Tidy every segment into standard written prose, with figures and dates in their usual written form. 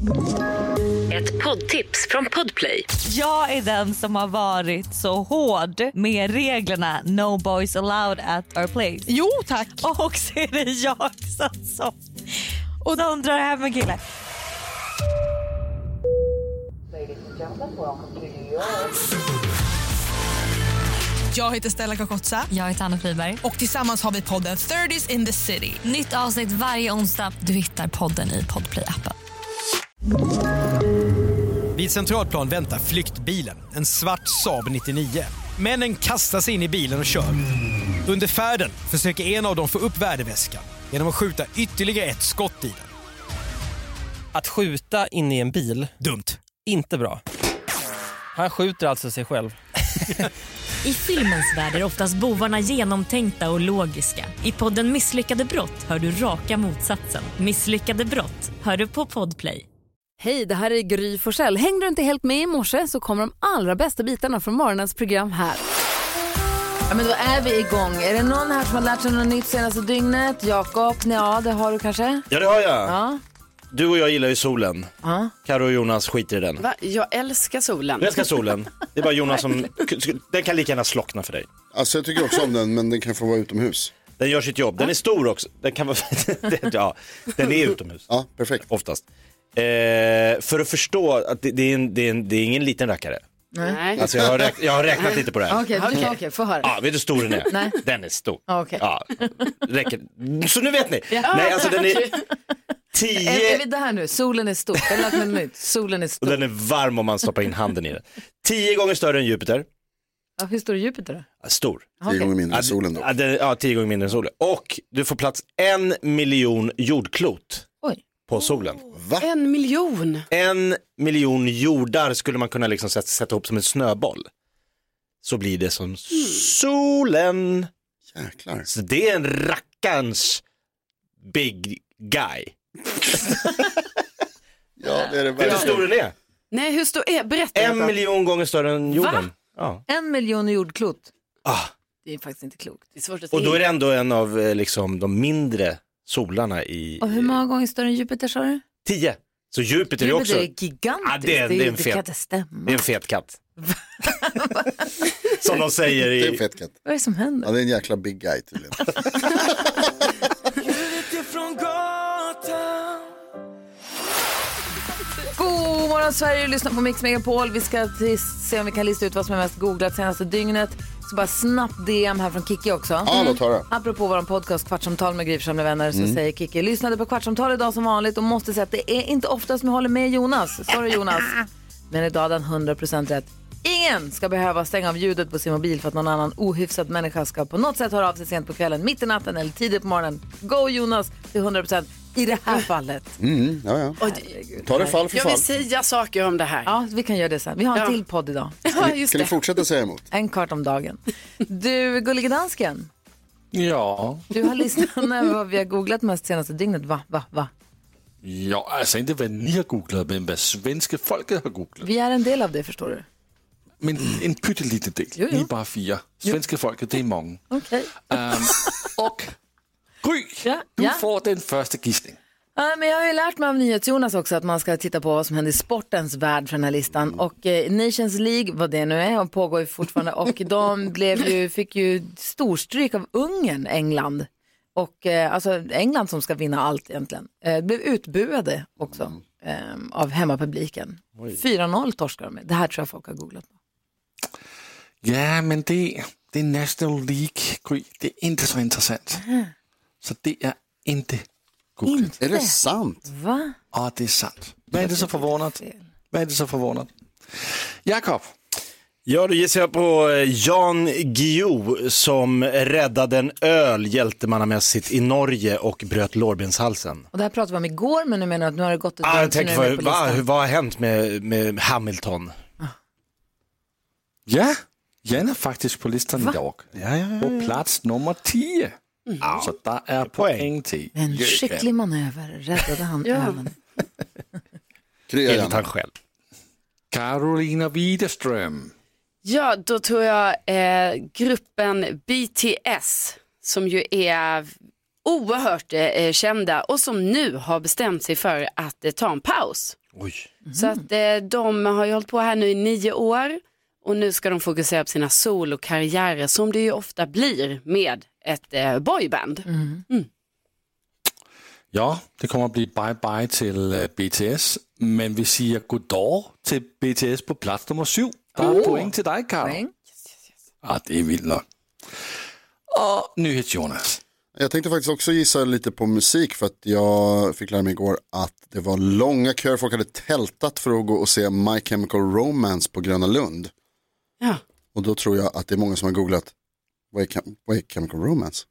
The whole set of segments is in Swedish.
Ett poddtips från Podplay. Jag är den som har varit så hård med reglerna No boys allowed at our place. Jo, tack. Och så är det jag som och de drar hem en kille. Jag heter Stella Kakotsa. Jag heter Anna Friberg. Och tillsammans har vi podden 30s in the City. Nytt avsnitt varje onsdag. Du hittar podden i Podplay-appen. Vid Centralplan väntar flyktbilen, en svart Saab 99. Männen kastar sig in i bilen och kör. Under färden försöker en av dem få upp värdeväskan genom att skjuta ytterligare ett skott i den. Att skjuta in i en bil, dumt. Inte bra. Han skjuter alltså sig själv. I filmens värld är oftast bovarna genomtänkta och logiska. I podden Misslyckade brott hör du raka motsatsen. Misslyckade brott hör du på Podplay. Hej, det här är Gry Forssell. Hängde du inte helt med i morse så kommer de allra bästa bitarna från morgonens program här. Ja, men då är vi igång. Är det någon här som har lärt sig något nytt senaste dygnet? Jakob, ja, det har du kanske? Ja, det har jag. Ja. Du och jag gillar ju solen. Karo och Jonas skiter i den. Va? Jag älskar solen. Jag älskar solen. Det är bara Jonas som... Den kan lika gärna slockna för dig. Alltså jag tycker också om den, men den kan få vara utomhus. Den gör sitt jobb. Den är stor också. Den kan vara... ja, den är utomhus. Ja, perfekt. Oftast. För att förstå att det är ingen liten rackare. Nej. Alltså jag har räknat lite på det här. Okej, få höra. Ja, vet du hur stor den är? Nej. Den är stor. Okej. Ja, räcker. Så nu vet ni. Nej, alltså den är 10... Är vi det här nu? Solen är stor. Jag har lärt mig nytt. Solen är stor. Och den är varm om man stoppar in handen i den. 10 gånger större än Jupiter. Ja, hur stor är Jupiter då? Ja, stor. 10 gånger mindre än solen då. Ja, 10 gånger mindre än solen. Och du får plats 1 miljon jordklot. Oj. På solen. Va? 1 miljon. 1 miljon jordar skulle man kunna liksom sätta ihop som en snöboll. Så blir det som solen. Jäklar. Så det är en rackarns big guy. Ja, det är det. Vet du hur stor den är? Nej, hur stor är? Berätta. 1 miljon gånger större än jorden. Ja. 1 miljon jordklot. Ah. Det är faktiskt inte klokt. Det är svårt att se. Och då är det ändå en av liksom, de mindre solarna i... Och hur många gånger större än Jupiter sa du? 10. Så Jupiter är också... Jupiter är gigantiskt. Ja, det är en det fet... kan inte stämma. Det är en fet katt. Som de säger i... Det är en fet katt. Vad är det som händer? Ja, det är en jäkla big guy tydligen. God morgon Sverige, lyssna på Mix Megapol. Vi ska se om vi kan lista ut vad som är mest googlat senaste dygnet. Så bara snabbt DM här från Kiki också. Ja, låt höra. Apropå vår podcast Kvartsamtal med Gry Forssell med vänner så säger Kiki: lyssnade på Kvartsamtal idag som vanligt och måste säga att det är inte ofta som jag håller med Jonas. Sorry Jonas. Men idag hade han 100% rätt. Ingen ska behöva stänga av ljudet på sin mobil för att någon annan ohyfsad människa ska på något sätt höra av sig sent på kvällen, mitt i natten eller tidigt på morgonen. Go Jonas till 100% i det här fallet. Ja. Ta det fall för Jag fall. vill säga saker om det här. Ja, vi kan göra det sen. Vi har en till podd idag. Ja, just Kan det. du fortsätta säga emot? En kvart om dagen. Du, gullige dansken. Ja. Du har listat vad vi har googlat mest senaste dygnet. Va? Ja, alltså inte vad ni har googlat, men vad svenska folket har googlat. Vi är en del av det, förstår du. Men en pytteliten del. Jo. Ni är bara 4. Svenska folket, det är många. Okej. Och Gry, du får den första gissning. Ja, men jag har ju lärt mig av NyhetsJonas också att man ska titta på vad som händer i sportens värld för den här listan. Och Nations League, vad det nu är, och pågår ju fortfarande. Och de fick ju storstryk av Ungern, England. Och alltså England som ska vinna allt egentligen. Blev utbuade också av hemmapubliken. 4-0 torskar de med. Det här tror jag folk har googlat på. Ja, men det är National League, Gry. Det är inte så intressant. Så det är inte googlat. Är det sant? Va? Ja, det är sant. Vad är det så förvånat? Jakob. Ja, då gissar jag på Jan Guillou som räddade en öl hjältemannamässigt i Norge och bröt lårbenshalsen. Och det här pratade vi om igår, men nu menar att nu har det gått ett jag tänker vad har hänt med Hamilton? Ja, Jan är faktiskt på listan idag. Ja. På plats nummer 10. Så där är poäng till. En skicklig manöver räddade han ölen. Enligt han själv. Carolina Widerström. Ja, då tror jag gruppen BTS som ju är oerhört kända och som nu har bestämt sig för att ta en paus. Oj. Så att de har ju hållit på här nu i 9 år och nu ska de fokusera på sina solokarriärer som det ju ofta blir med ett boyband. Ja, det kommer att bli bye-bye till BTS, men vi säger goddag till BTS på plats nummer 7. Det är poäng till dig, Karo. Poäng. Ja, det är vilt nog. Och NyhetsJonas. Jag tänkte faktiskt också gissa lite på musik för att jag fick lära mig igår att det var långa köer. Folk hade tältat för att gå och se My Chemical Romance på Gröna Lund. Ja. Och då tror jag att det är många som har googlat vad är Chemical Romance?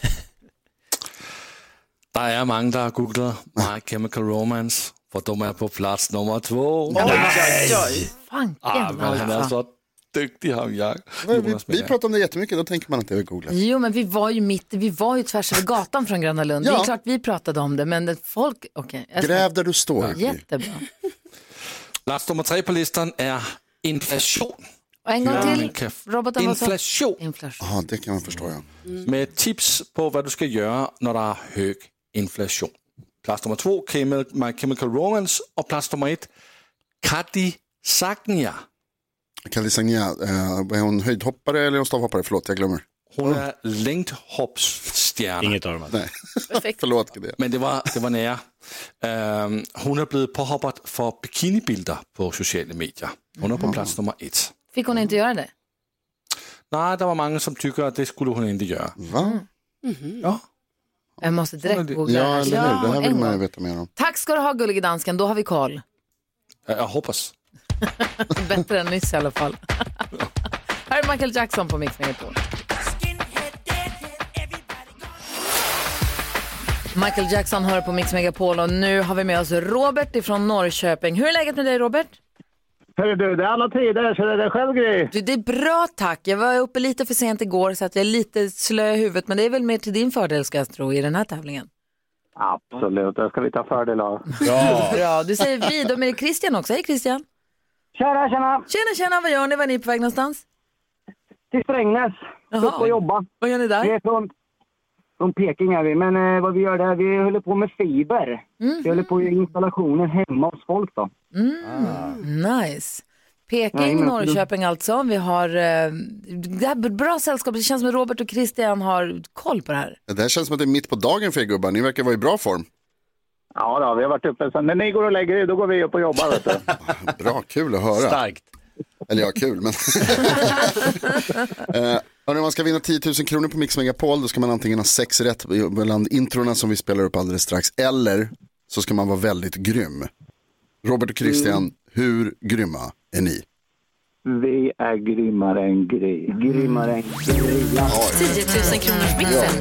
Det är många som har googlat My Chemical Romance för de är på plats nummer 2. Fanken Han är så duktig han jag. Vi pratar om det jättemycket, då tänker man att det är googlat. Jo, men vi var ju tvärs över gatan från Gröna Lund. Ja. Det är klart vi pratade om det, men folk... Gräv där du står. Jättebra. Plats nummer 3 på listan är inflation. Och en gång till. Roboten var så... Inflation. Ja, det kan man förstå, ja. Med tips på vad du ska göra när det är hög inflation. Plats nummer 2, My Chemical Romance. Och plats nummer 1, Kati Sagnia. Kati Sagnia, är hon höjdhoppare eller är hon stavhoppare? Förlåt, jag glömmer. Hon är längdhoppsstjärna. Inget av dem. Nej, förlåt. Men det var nära. Hon har blivit påhoppad för bikinibilder på sociala medier. Hon är på plats nummer 1. Fick hon inte göra det? Nej, det var många som tycker att det skulle hon inte göra. Va? Ja. Jag måste direkt googla. Ja, eller hur? Det här vill man ju veta mer om. Tack ska du ha, gullige dansken. Då har vi koll. Jag hoppas. Bättre än nyss i alla fall. Här är Michael Jackson på Mix Megapol. Michael Jackson hör på Mix Megapol och nu har vi med oss Robert ifrån Norrköping. Hur är läget med dig, Robert? Hörru du, det är alla tider, så det är själv grej. Det är bra, tack. Jag var uppe lite för sent igår så att jag är lite slö i huvudet, men det är väl mer till din fördel ska jag tro i den här tävlingen. Absolut, det ska vi ta fördel av. Bra, du säger vi. Då är det Christian också. Hej Christian. Tjena. Tjena, vad gör ni? Var är ni på väg någonstans? Till Strängnäs. Upp och jobba. Vad gör ni där? Vi är från Peking är vi, men vad vi gör där, vi håller på med fiber. Vi håller på med installationen hemma hos folk då. Nice. Peking, Norrköping alltså. Vi har det här bra sällskap. Det känns som att Robert och Christian har koll på det här. Det här känns som att det är mitt på dagen för er gubbar. Ni verkar vara i bra form. Ja då, vi har varit uppe sen. När ni går och lägger er, då går vi upp och jobbar. Vet du. Bra, kul att höra. Starkt. Eller ja, kul, men... När man ska vinna 10 000 kronor på Mix Megapol, då ska man antingen ha 6 rätt bland introna som vi spelar upp alldeles strax, eller så ska man vara väldigt grym. Robert och Christian, hur grymma är ni? Vi är grymmare än grej. 10 000 kronors mixen.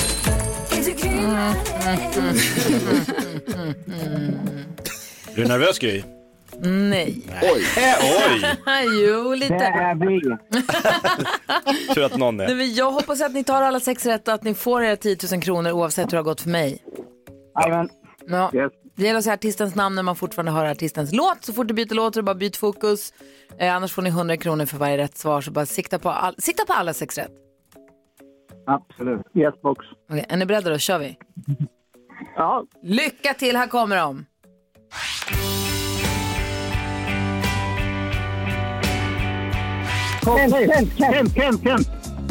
Är du nervös, Gry? Nej. Oj. Jo, lite. Det är vi. Tur att någon är. Nej, men jag hoppas att ni tar alla 6 rätt och att ni får era 10 000 kronor oavsett hur det har gått för mig. Jajamän. Ja. Yes. Det gäller att säga artistens namn när man fortfarande hör artistens låt. Så fort du byter låt så bara byt fokus. Annars får ni 100 kronor för varje rätt svar. Så bara sikta på alla 6 rätt. Absolut. Yes, box. Okej, är ni beredda då? Kör vi. Ja. Lycka till, här kommer de. Kent.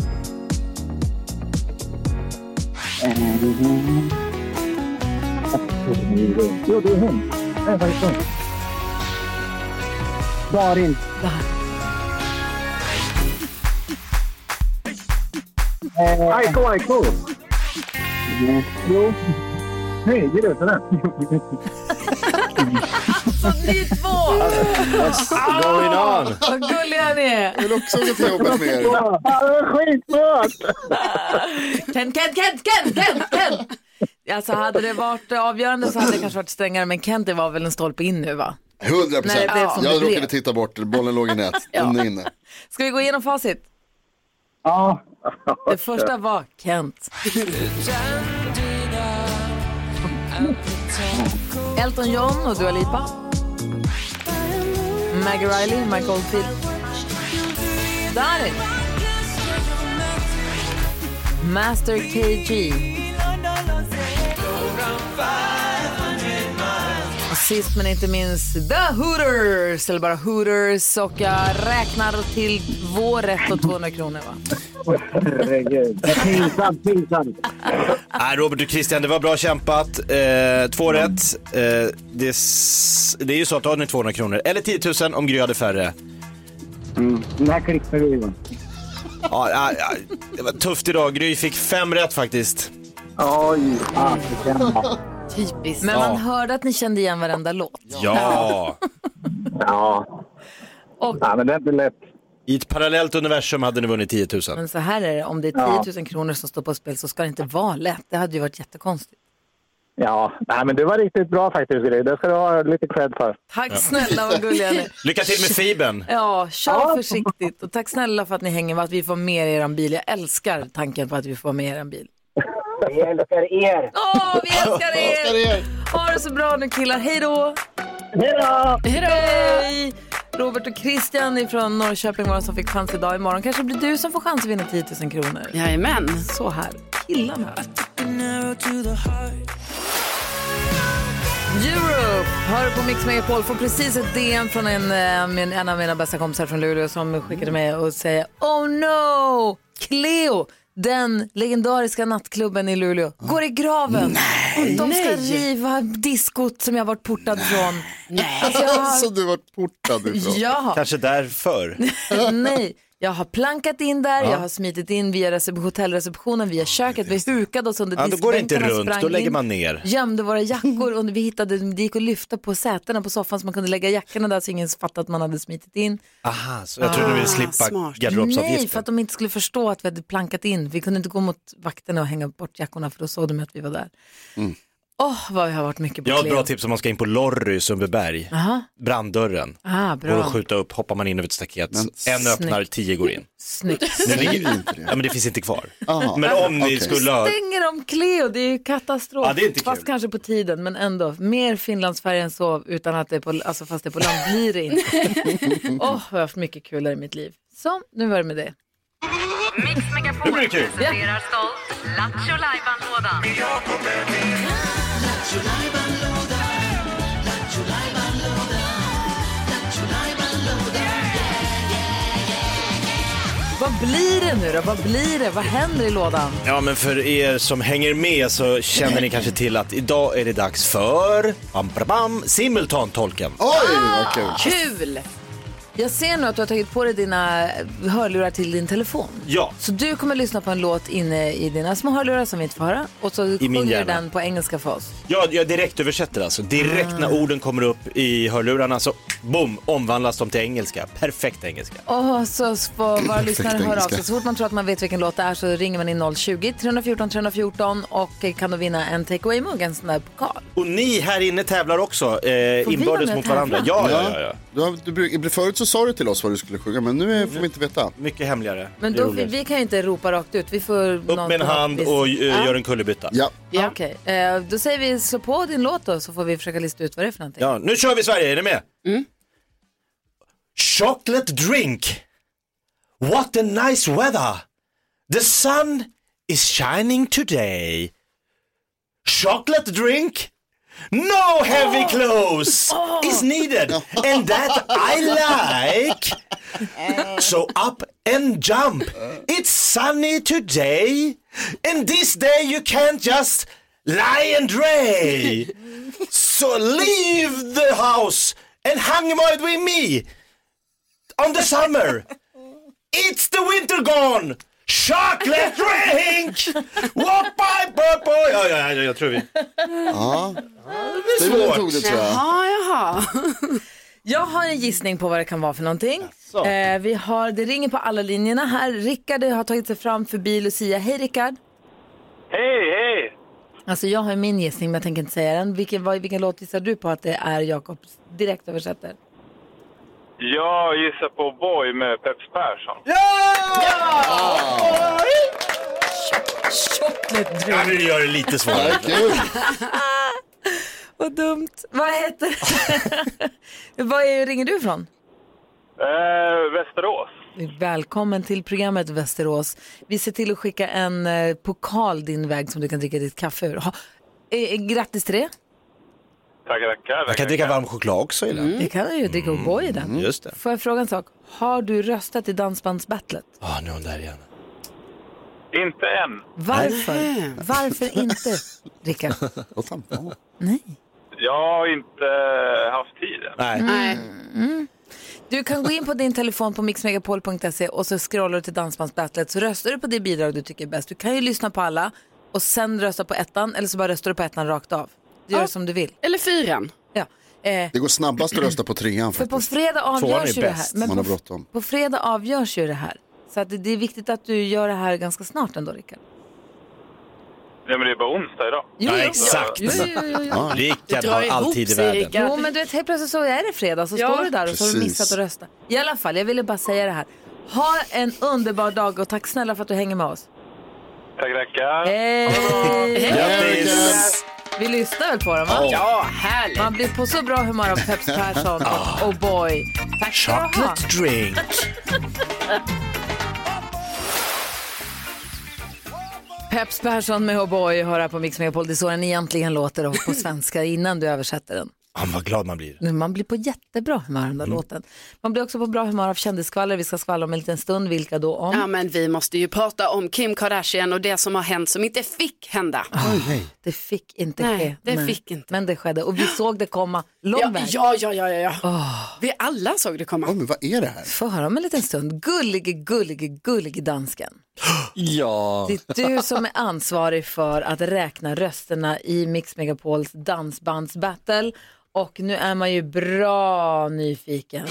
Jo, det är hon. Det är faktiskt hon. Darin. Aiko. Jo. Hej, det är det där. Ni två! What's going on? Vad gulliga ni är! Jag vill också gå till jobbet med er. Det var skitbra! Kent! Alltså hade det varit avgörande så hade det kanske varit strängare, men Kent, det var väl en stolpe in nu, va? 100%. Jag råkade titta bort, bollen låg i nät. Den är inne. Ska vi gå igenom facit? Ja. Det första var Kent. Elton John och Dua Lipa. Maggie Riley, Mike Oldfield. Darin. Master KG. Sist men inte minst The Hooters, eller bara Hooters. Och jag räknar till 2 rätt och 200 kronor, va? Herregud, pinsamt. Nej, Robert och Christian, det var bra kämpat. 2 rätt. Det är ju så att du har ni 200 kronor. Eller 10 000 om Gry hade färre. Den här klipper vi. Ja, det var tufft idag. Gry fick 5 rätt faktiskt. Oj, typiskt. Men man hörde att ni kände igen varenda låt. Ja. Ja, men det är inte lätt. I ett parallellt universum hade ni vunnit 10 000. Men så här är det, om det är 10 000 kronor som står på spel så ska det inte vara lätt. Det hade ju varit jättekonstigt. Ja, nej, men det var riktigt bra faktiskt. Det ska du ha lite cred för. Tack snälla, vad gulliga ni. Lycka till med fibern. Ja, kör försiktigt. Och tack snälla för att ni hänger med, att vi får med er bil. Jag älskar tanken på att vi får med er bil. Vi älskar er. Vi älskar er. Ha det så bra nu, killar. Hej då. Hej. Robert och Christian från Norrköping var som fick chans idag. Imorgon kanske blir du som får chans att vinna 10 000 kronor. Jajamän. Så här, killarna. Europe hör på Mix Megapol. Får precis ett DM från en av mina bästa kompisar från Luleå som skickade med och säger: oh no, Cleo, den legendariska nattklubben i Luleå, går i graven. De ska riva diskot som jag varit portad från. Så du varit portad ifrån? Ja. Kanske därför. Nej, jag har plankat in där, jag har smitit in via hotellreceptionen, via köket, vi hukade oss under diskbänkarna. Då går det inte runt, då lägger man ner. Gömde våra jackor och vi hittade, det gick att lyfta på sätena på soffan så man kunde lägga jackorna där så ingen fattade att man hade smitit in. Aha, så jag trodde du ville slippa garderobsavgiften. Nej, för att de inte skulle förstå att vi hade plankat in. Vi kunde inte gå mot vakterna och hänga bort jackorna för då såg de att vi var där. Vad vi har varit mycket på Jag har ett bra tips om man ska in på Lorry, Sundbyberg. Branddörren. Bra. Går att skjuta upp, hoppar man in över ett staket. En öppnar, 10 går in. Snyggt. Men det finns inte kvar. Men om ni skulle ha... Stänger om Cleo, det är ju katastrof. Ja, det är inte fast kul. kanske på tiden, men ändå. Mer Finlandsfärg än så, utan att det är på, alltså fast det är på land blir det inte. Jag har haft mycket kulare i mitt liv. Så, nu var det med det. Mix Megapol presenterar stolt Lattjo Lajban-lådan. Vad blir det nu då? Vad blir det? Vad händer i lådan? Ja, men för er som hänger med så känner ni kanske till att idag är det dags för simultantolken. Oj, vad kul. Kul! Jag ser nu att du har tagit på dig dina hörlurar till din telefon. Ja. Så du kommer lyssna på en låt inne i dina små hörlurar som vi inte får höra. Och så sjunger du den på engelska för oss. Ja, jag direkt översätter alltså. Direkt när orden kommer upp i hörlurarna så boom, omvandlas de till engelska. Perfekt engelska. Och så får våra lyssnare höra av sig. Så fort man tror att man vet vilken låt det är så ringer man in 020-314-314 och kan då vinna en takeaway-mugg, en sån där pokal. Och ni här inne tävlar också inbördes mot varandra. Ja. Förut så sa du till oss vad du skulle sjunga, men nu får vi inte veta. Mycket hemligare. Men då, vi kan ju inte ropa rakt ut. Vi får upp med en hand och gör en kullerbytta. Ja. Okej. Då säger vi slå på din låt då, så får vi försöka lista ut vad det är för någonting. Ja, nu kör vi Sverige, är ni med? Chocolate drink. What a nice weather. The sun is shining today. Chocolate drink. No heavy clothes is needed, and that I like. So up and jump. It's sunny today, and this day you can't just lie and dray. So leave the house and hang out with me on the summer. It's the winter gone. Chocolate drink! Walk by purple! Ja, jag tror vi. Ja, det är svårt. Det, tror jag. Jaha. Jag har en gissning på vad det kan vara för någonting. Det ringer på alla linjerna här. Rickard har tagit sig fram förbi Lucia. Hej Rickard. Hej. Alltså jag har min gissning men jag tänker inte säga den. Vilken låt gissar du på att det är Jakob direkt översätter? Jag gissar på Boy med Peps Persson. Chocolate drink. Ja, nu gör det lite svårare. Vad dumt. Vad heter det? Ringer du ifrån? Västerås. Välkommen till programmet Västerås. Vi ser till att skicka en pokal din väg som du kan dricka ditt kaffe ur. Grattis till det. Tackar. Man kan dricka varm choklad också i den. Det kan du ju, dricka O'boy i den. Just det. Får jag fråga en sak? Har du röstat i Dansbandsbattlet? Nu är hon där igen. Inte än. Varför? Varför inte, Rickard? Nej. Jag har inte haft tid. Nej. Du kan gå in på din telefon på mixmegapol.se och så scrollar du till Dansbandsbattlet, så röstar du på det bidrag du tycker är bäst. Du kan ju lyssna på alla och sen rösta på ettan, eller så bara röstar du på ettan rakt av. Du gör som du vill. Eller 4. Ja. Det går snabbast att rösta på 3:an För på fredag avgörs ju det här. Men man har bråttom. på fredag avgörs ju det här. Så att det är viktigt att du gör det här ganska snart ändå, Rickard. Ja, men det är bara onsdag idag. Jo, exakt. Jo. Rickard har alltid i världen. Jo, men du vet, helt plötsligt så är det fredag, så står du där och så har du missat att rösta. I alla fall, jag ville bara säga det här. Ha en underbar dag och tack snälla för att du hänger med oss. Tackar. Hej! Vi lyssnar väl på dem, va? Ja, härligt. Man blir på så bra humör av Peps Persson och O'boy. Tack ska du ha. Chocolate drink. Peps Persson med O'boy hör här på Mix Megapol. Det är så den egentligen låter på svenska innan du översätter den. Vad glad man blir. Man blir på jättebra humör av den där låten. Man blir också på bra humör av kändisskvaller. Vi ska skvallra om en liten stund. Vilka då om? Ja, men vi måste ju prata om Kim Kardashian och det som har hänt som inte fick hända. Det fick inte ske. Det fick inte. Men det skedde och vi såg det komma lång väg. Ja. Vi alla såg det komma. Men vad är det här? Få höra om en liten stund. Gullige dansken. Ja. Det är du som är ansvarig för att räkna rösterna i Mix Megapols dansbandsbattle. Och nu är man ju bra nyfiken.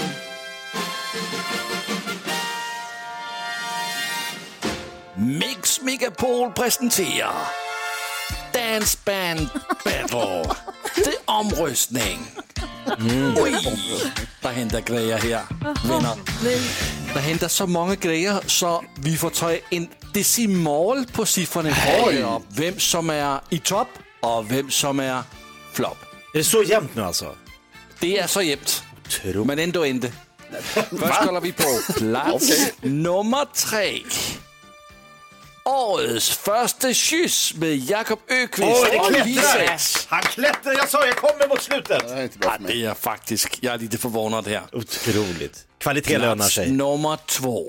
Mix Megapol presenterar Dance Band Battle. Det är omröstning. Oj, der händer grejer här, vänner. Der händer så många grejer så vi får ta en decimal på siffrorna här. Vem som är i topp och vem som är flop. Är det så jämnt nu alltså? Det är så jämnt, men ändå inte. Först kollar vi på plats nummer 3. Årets första kyss med Jakob Öqvist och Lisette. Han klättrar, jag sa jag kommer mot slutet. Det är inte bra för mig. Det är faktiskt, jag är lite förvånad här. Otroligt. Kvalitet lönar sig. Nummer 2.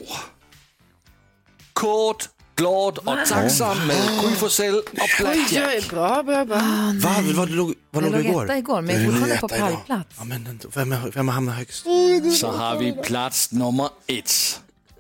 Kort, glad och tacksam med Gry Forssell och Blackjack. Bra. Vad låg igår? Etta igår, men jag kollar på pallplats. Ja, men vem har hamnat högst? Så har vi plats nummer 1.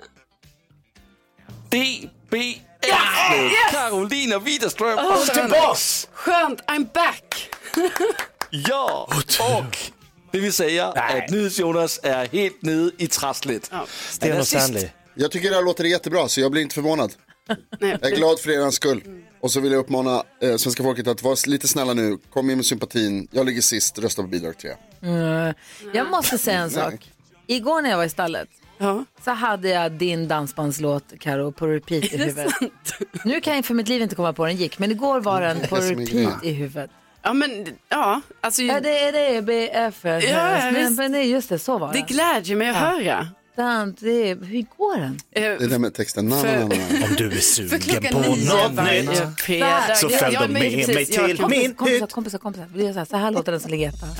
DBF med Carolina Widerström och Tillbaks! Skönt, I'm back. Ja, och det vill säga att NyhetsJonas är helt nere i trasslet. Sten och Stanley. Jag tycker det här låter jättebra, så jag blir inte förvånad. Jag är glad för er skull. Och så vill jag uppmana svenska folket att vara lite snälla nu. Kom in med sympatin. Jag ligger sist, rösta på bidrag 3. Jag måste säga en sak. Igår när jag var i stallet så hade jag din dansbandslåt, Karo, på repeat i huvudet. Nu kan jag för mitt liv inte komma på den gick, men igår var den på repeat i huvudet. Ja, men alltså. Ja, det är DBF. Men det är just det, så var det. Det glädjer mig att höra. Hur går den? Det är det med texten. Om du är sugen på något nytt så följ dem med mig till min hytt. Kompisar. Så här låter den som ligger etta.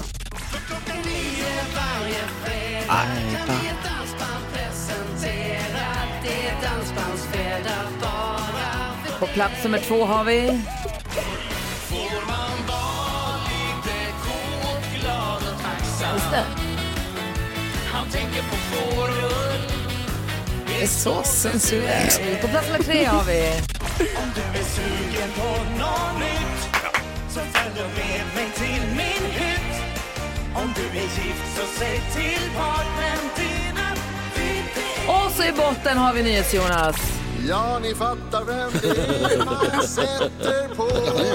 På plats nummer 2 har vi... Just det. Det är så sensuellt. På plats nummer 3 har vi... Om du är sugen på något nytt så följ med mig till min hytt. Om du är gift så säg till partnern din att... Och så i botten har vi NyhetsJonas. Ja, ni fattar vem det är man sätter på.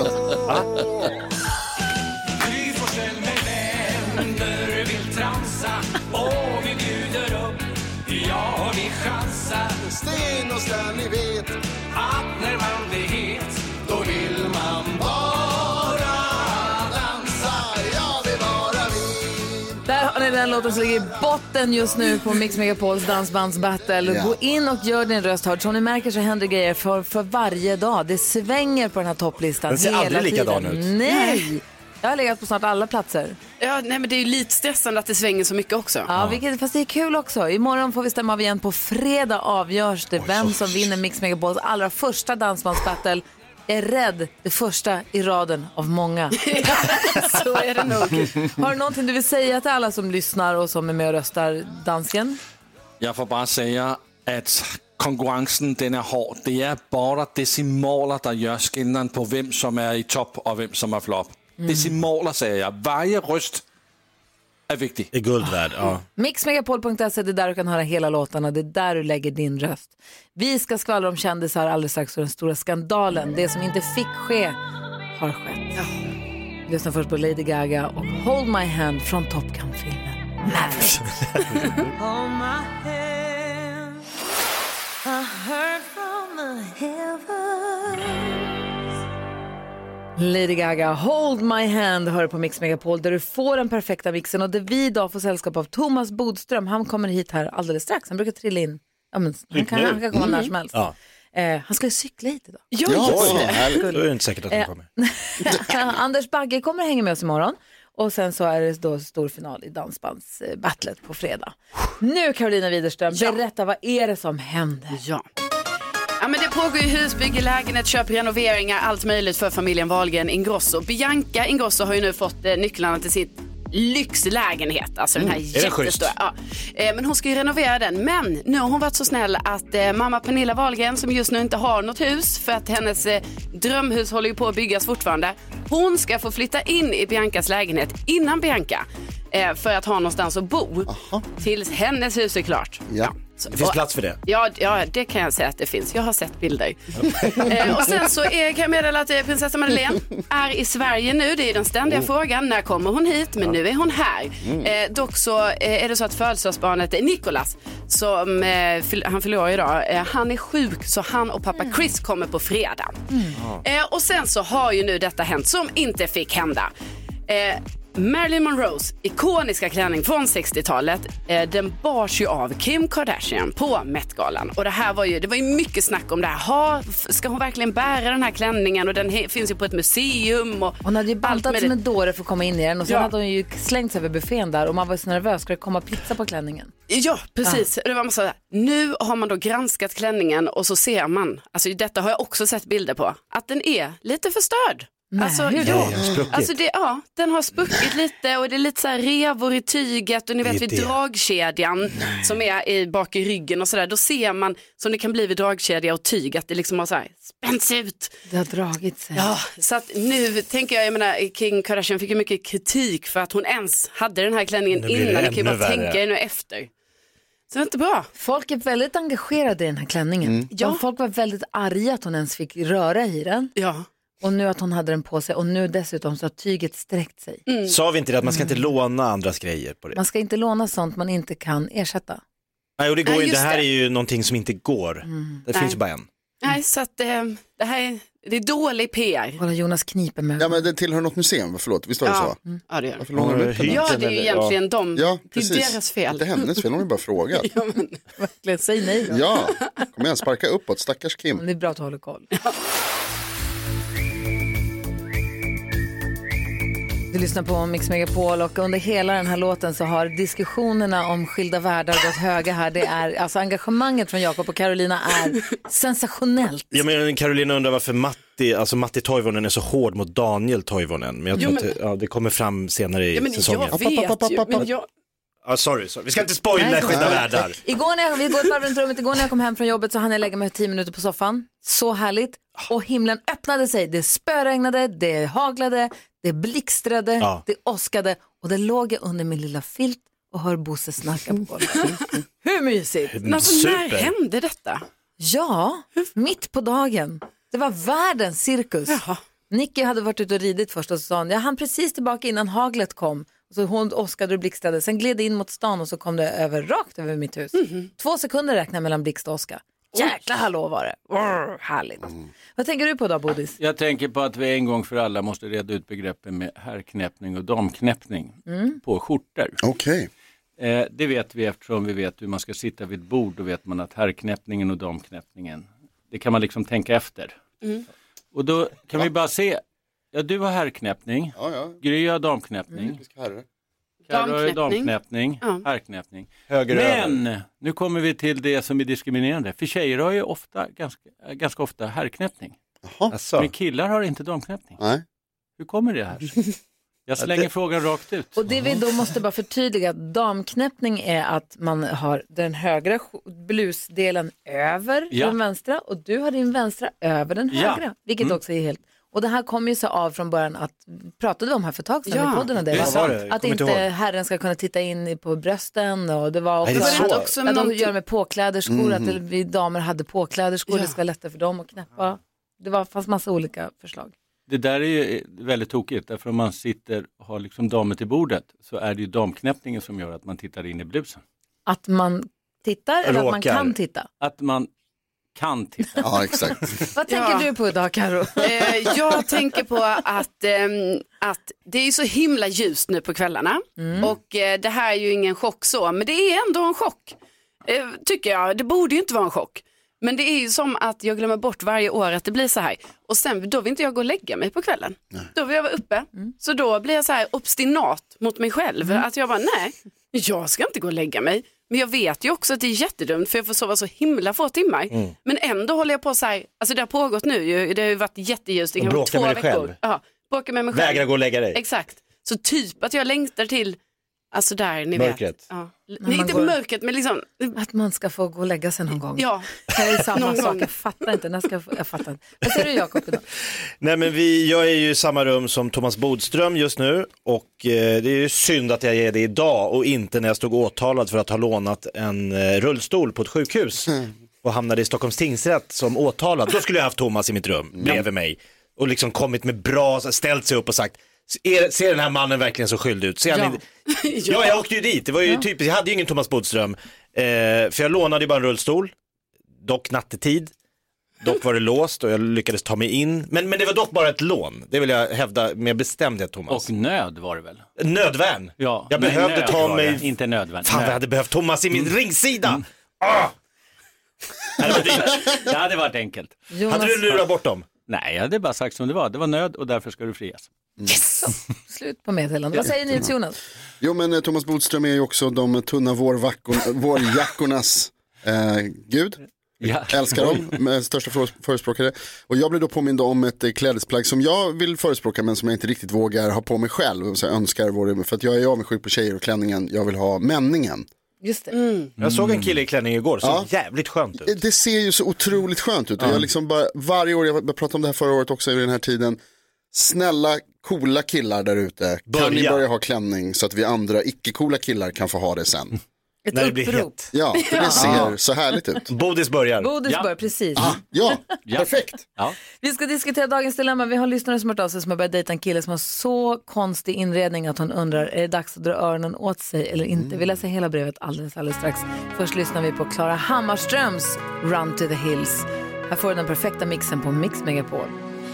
Gry Forssell med vänner vill transa och vi bjuder upp. Ja, vi chansar. Sten och Stanley vet att när man blir het då vill man bara dansa. Ja, det bara vi. Där har ni den låten som ligger i botten just nu på Mix Megapols dansbandsbattle. Gå in och gör din röst hörd. Som ni märker så händer grejer för varje dag. Det svänger på den här topplistan. Den ser hela aldrig likadan tiden. ut. Nej. Jag har legat på snart alla platser. Ja, nej, men det är ju lite stressande att det svänger så mycket också. Ja, fast det är kul också. Imorgon får vi stämma av igen. På fredag avgörs det vem som vinner Mix Megapols allra första dansbandsbattle. Jag är rädd, det första i raden av många. Så är det nog. Har du någonting du vill säga till alla som lyssnar och som är med och röstar, dansken? Jag får bara säga att konkurrensen den är hård. Det är bara decimaler där gör skillnaden på vem som är i topp och vem som är flopp. Decimaler säger jag. Varje röst är viktig. Det är guld värd, ja. Mixmegapol.se, det är där du kan höra hela låtarna. Det är där du lägger din röst. Vi ska skvallra om kändisar alldeles strax och den stora skandalen. Det som inte fick ske har skett. Lyssna först på Lady Gaga och Hold My Hand från Top Gun-filmen. Hold my hand, I heard from the heavens. Lady Gaga, Hold My Hand, hör på Mix Megapol där du får den perfekta mixen och där vi idag får sällskap av Thomas Bodström. Han kommer hit här alldeles strax. Han brukar trilla in. Ja, men han kan komma när som helst. Ja. Han ska cykla hit idag. Ja, då är det inte säkert att han kommer. Anders Bagge kommer hänga med oss imorgon. Och sen så är det då stor final i dansbandsbattlet på fredag. Nu Carolina Widerström, berätta, vad är det som händer? Ja, men det pågår ju husbygge, lägenhet, köp, renoveringar, allt möjligt för familjen Wahlgren Ingrosso. Bianca Ingrosso har ju nu fått nycklarna till sitt lyxlägenhet, alltså den här jättestora. Ja. Men hon ska ju renovera den, men nu har hon varit så snäll att mamma Pernilla Wahlgren, som just nu inte har något hus för att hennes drömhus håller ju på att byggas fortfarande, hon ska få flytta in i Biancas lägenhet innan Bianca för att ha någonstans att bo. Tills hennes hus är klart. Ja. Det finns plats för det. Ja, det kan jag säga att det finns. Jag har sett bilder. Och sen så kan jag meddela att prinsessa Madeleine är i Sverige nu. Det är den ständiga frågan. När kommer hon hit? Men nu är hon här. Dock så är det så att födelsedagsbarnet Nicolas, som han förlorar idag, han är sjuk, så han och pappa Chris kommer på fredag. Och sen så har ju nu detta hänt som inte fick hända. Marilyn Monroes ikoniska klänning från 60-talet, den bars ju av Kim Kardashian på Met-galan. Och det var ju mycket snack om det här. Ska hon verkligen bära den här klänningen? Och den finns ju på ett museum. Och hon hade ju bantat som en dåre för att komma in i den. Och sen hade hon ju slängt sig över buffén där. Och man var så nervös, ska det komma pizza på klänningen? Ja, precis. Det var massa. Nu har man då granskat klänningen och så ser man, alltså detta har jag också sett bilder på, att den är lite förstörd. Nej, den har spruckit lite och det är lite så här revor i tyget och ni vet vid dragkedjan som är bak i ryggen och sådär, då ser man som det kan bli vid dragkedja och tyg att det liksom har så här spänts ut. Det har dragit sig. Ja, så att nu tänker jag menar, Kim Kardashian fick ju mycket kritik för att hon ens hade den här klänningen innan. Det kan ju bara tänka nu efter. Så det är inte bra. Folk är väldigt engagerade i den här klänningen. Ja. Folk var väldigt arga att hon ens fick röra i den. Ja. Och nu att hon hade den på sig och nu dessutom så har tyget sträckt sig. Sa vi inte det att man ska inte låna andras grejer på det? Man ska inte låna sånt man inte kan ersätta. Nej, och det här är ju någonting som inte går. Det finns ju bara en. Nej, så att det här det är dålig PR. Kolla, Jonas kniper med. Ja, men det tillhör något museum, förlåt, visst var det så? Ja, det gör Varför lånar de ut den? Ja, det är ju egentligen dem. Ja, det är precis. deras fel. Det är hennes fel, hon har bara frågat. Ja, men verkligen, säg nej då. Ja, kom igen, sparka uppåt, stackars Kim. Det är bra att hålla koll. Du lyssnar på Mix Megapol och under hela den här låten så har diskussionerna om skilda världar gått höga här. Det är, alltså engagemanget från Jakob och Carolina är sensationellt. Ja, men Carolina undrar varför Matti Toivonen är så hård mot Daniel Toivonen. Men jag tror att det kommer fram senare i säsongen. Jag vet ju, men jag... Sorry. Vi ska inte spoila skilda världar. Vi går ett varv runt rummet. Igår när jag kom hem från jobbet så hann jag lägga mig 10 minuter på soffan. Så härligt. Och himlen öppnade sig. Det spöregnade, det haglade, det blixtrade, det åskade. Och det låg jag under min lilla filt och hör Bosse snacka på golvet. Hur mysigt? Alltså, när hände detta? Ja, mitt på dagen. Det var världens cirkus. Jaha. Nicky hade varit ute och ridit först och så sa hon, jag hann precis tillbaka innan haglet kom. Så hon åskade och blixtrade. Sen gled in mot stan och så kom det rakt över mitt hus. 2 sekunder räknade mellan blixt och åska. Jäkla hallå var det. Härligt. Vad tänker du på då, Bodis? Jag tänker på att vi en gång för alla måste reda ut begreppen med herrknäppning och damknäppning på skjortor. Okej. Det vet vi eftersom vi vet hur man ska sitta vid ett bord. Då vet man att herrknäppningen och damknäppningen, det kan man liksom tänka efter. Och då kan vi bara se Ja, du har herrknäppning. Gry har damknäppning. Carro har damknäppning. Herrknäppning. Men nu kommer vi till det som är diskriminerande. För tjejer har ju ganska ofta herrknäppning. Men killar har inte damknäppning. Nej. Hur kommer det här? Jag slänger frågan rakt ut. Och det vi då måste bara förtydliga, att damknäppning är att man har den högra blusdelen över den vänstra och du har din vänstra över den högra. Vilket också är helt... Och det här kommer ju så av från början att, pratade vi om här för ett tag sedan i podden, att inte herren ska kunna titta in på brösten, och det var också att de gör med påkläderskor, att vi damer hade påkläderskor, det ska vara lättare för dem att knäppa. Det fanns massa olika förslag. Det där är ju väldigt tokigt, därför om man sitter och har liksom damer till bordet så är det ju damknäppningen som gör att man tittar in i blusen. Att man tittar eller att man kan titta? Att man kan titta. Ja, exakt. Vad tänker du på idag, Karo? Jag tänker på att det är så himla ljust nu på kvällarna. Och det här är ju ingen chock så, men det är ändå en chock. Tycker jag. Det borde ju inte vara en chock. Men det är ju som att jag glömmer bort varje år att det blir så här. Och sen då vill inte jag gå och lägga mig på kvällen. Nej. Då vill jag vara uppe. Så då blir jag så här obstinat mot mig själv. Att jag bara, nej, jag ska inte gå och lägga mig. Men jag vet ju också att det är jättedumt, för jag får sova så himla få timmar. Men ändå håller jag på så här, alltså det har pågått nu ju, det har ju varit jätteljust i 2 veckor. Ja, bråka med mig själv. Vägra gå och lägga dig. Exakt. Så typ att jag längtar till, alltså där, ni mörkret. Vet. Ja. Nej, inte mörkret, men liksom... Att man ska få gå och lägga sig någon gång. Ja. Det är samma sak, jag fattar inte. Jag fattar inte. Vad säger du, Jakob, idag? Nej, men jag är ju i samma rum som Thomas Bodström just nu. Och det är ju synd att jag är det idag och inte när jag stod åtalad för att ha lånat en rullstol på ett sjukhus. Och hamnade i Stockholms tingsrätt som åtalad. Då skulle jag haft Thomas i mitt rum bredvid mig. Och liksom kommit med bra, ställt sig upp och sagt... Ser den här mannen verkligen så skyldig ut? Ja, jag åkte ju dit. Det var ju typiskt. Jag hade ju ingen Thomas Bodström. För jag lånade ju bara en rullstol. Dock nattetid. Dock var det låst och jag lyckades ta mig in. Men det var dock bara ett lån. Det vill jag hävda med bestämdhet, Thomas. Och nöd var det väl? Nödvärn? Ja. Jag behövde ta mig... Inte nödvärn. Fan, jag hade behövt Thomas i min ringsida. Det var dyrt. Det hade varit enkelt. Hade du lurat bort dem? Nej, jag hade bara sagt som det var. Det var nöd och därför ska du frias. Yes. Slut på meddelande. Vad säger ni, Jonas? Jo, men Thomas Bodström är ju också de tunna vårjackornas gud. Ja. Älskar dem, med största förespråkare. Och jag blev då påmind om ett klädesplagg som jag vill förespråka men som jag inte riktigt vågar ha på mig själv. Så jag önskar för att jag är avundsjuk på tjejer och klänningen. Jag vill ha männingen. Just det. Jag såg en kille i klänning igår, så jävligt skönt ut. Det ser ju så otroligt skönt ut. Och jag liksom bara, varje år, jag pratade om det här förra året också i den här tiden. Snälla, coola killar där ute, kan ni börja ha klänning så att vi andra icke-coola killar kan få ha det sen? Ett när det blir hett. Ja, för det ser så härligt ut. Bodis börjar. Börjar, precis. Ja, perfekt. Ja. Vi ska diskutera dagens dilemma. Vi har lyssnare som har hört av sig som har börjat dejta en kille som har så konstig inredning att hon undrar, är det dags att dra öronen åt sig eller inte? Vi läser hela brevet alldeles strax. Först lyssnar vi på Klara Hammarströms Run to the Hills. Här får du den perfekta mixen på Mix Megapol.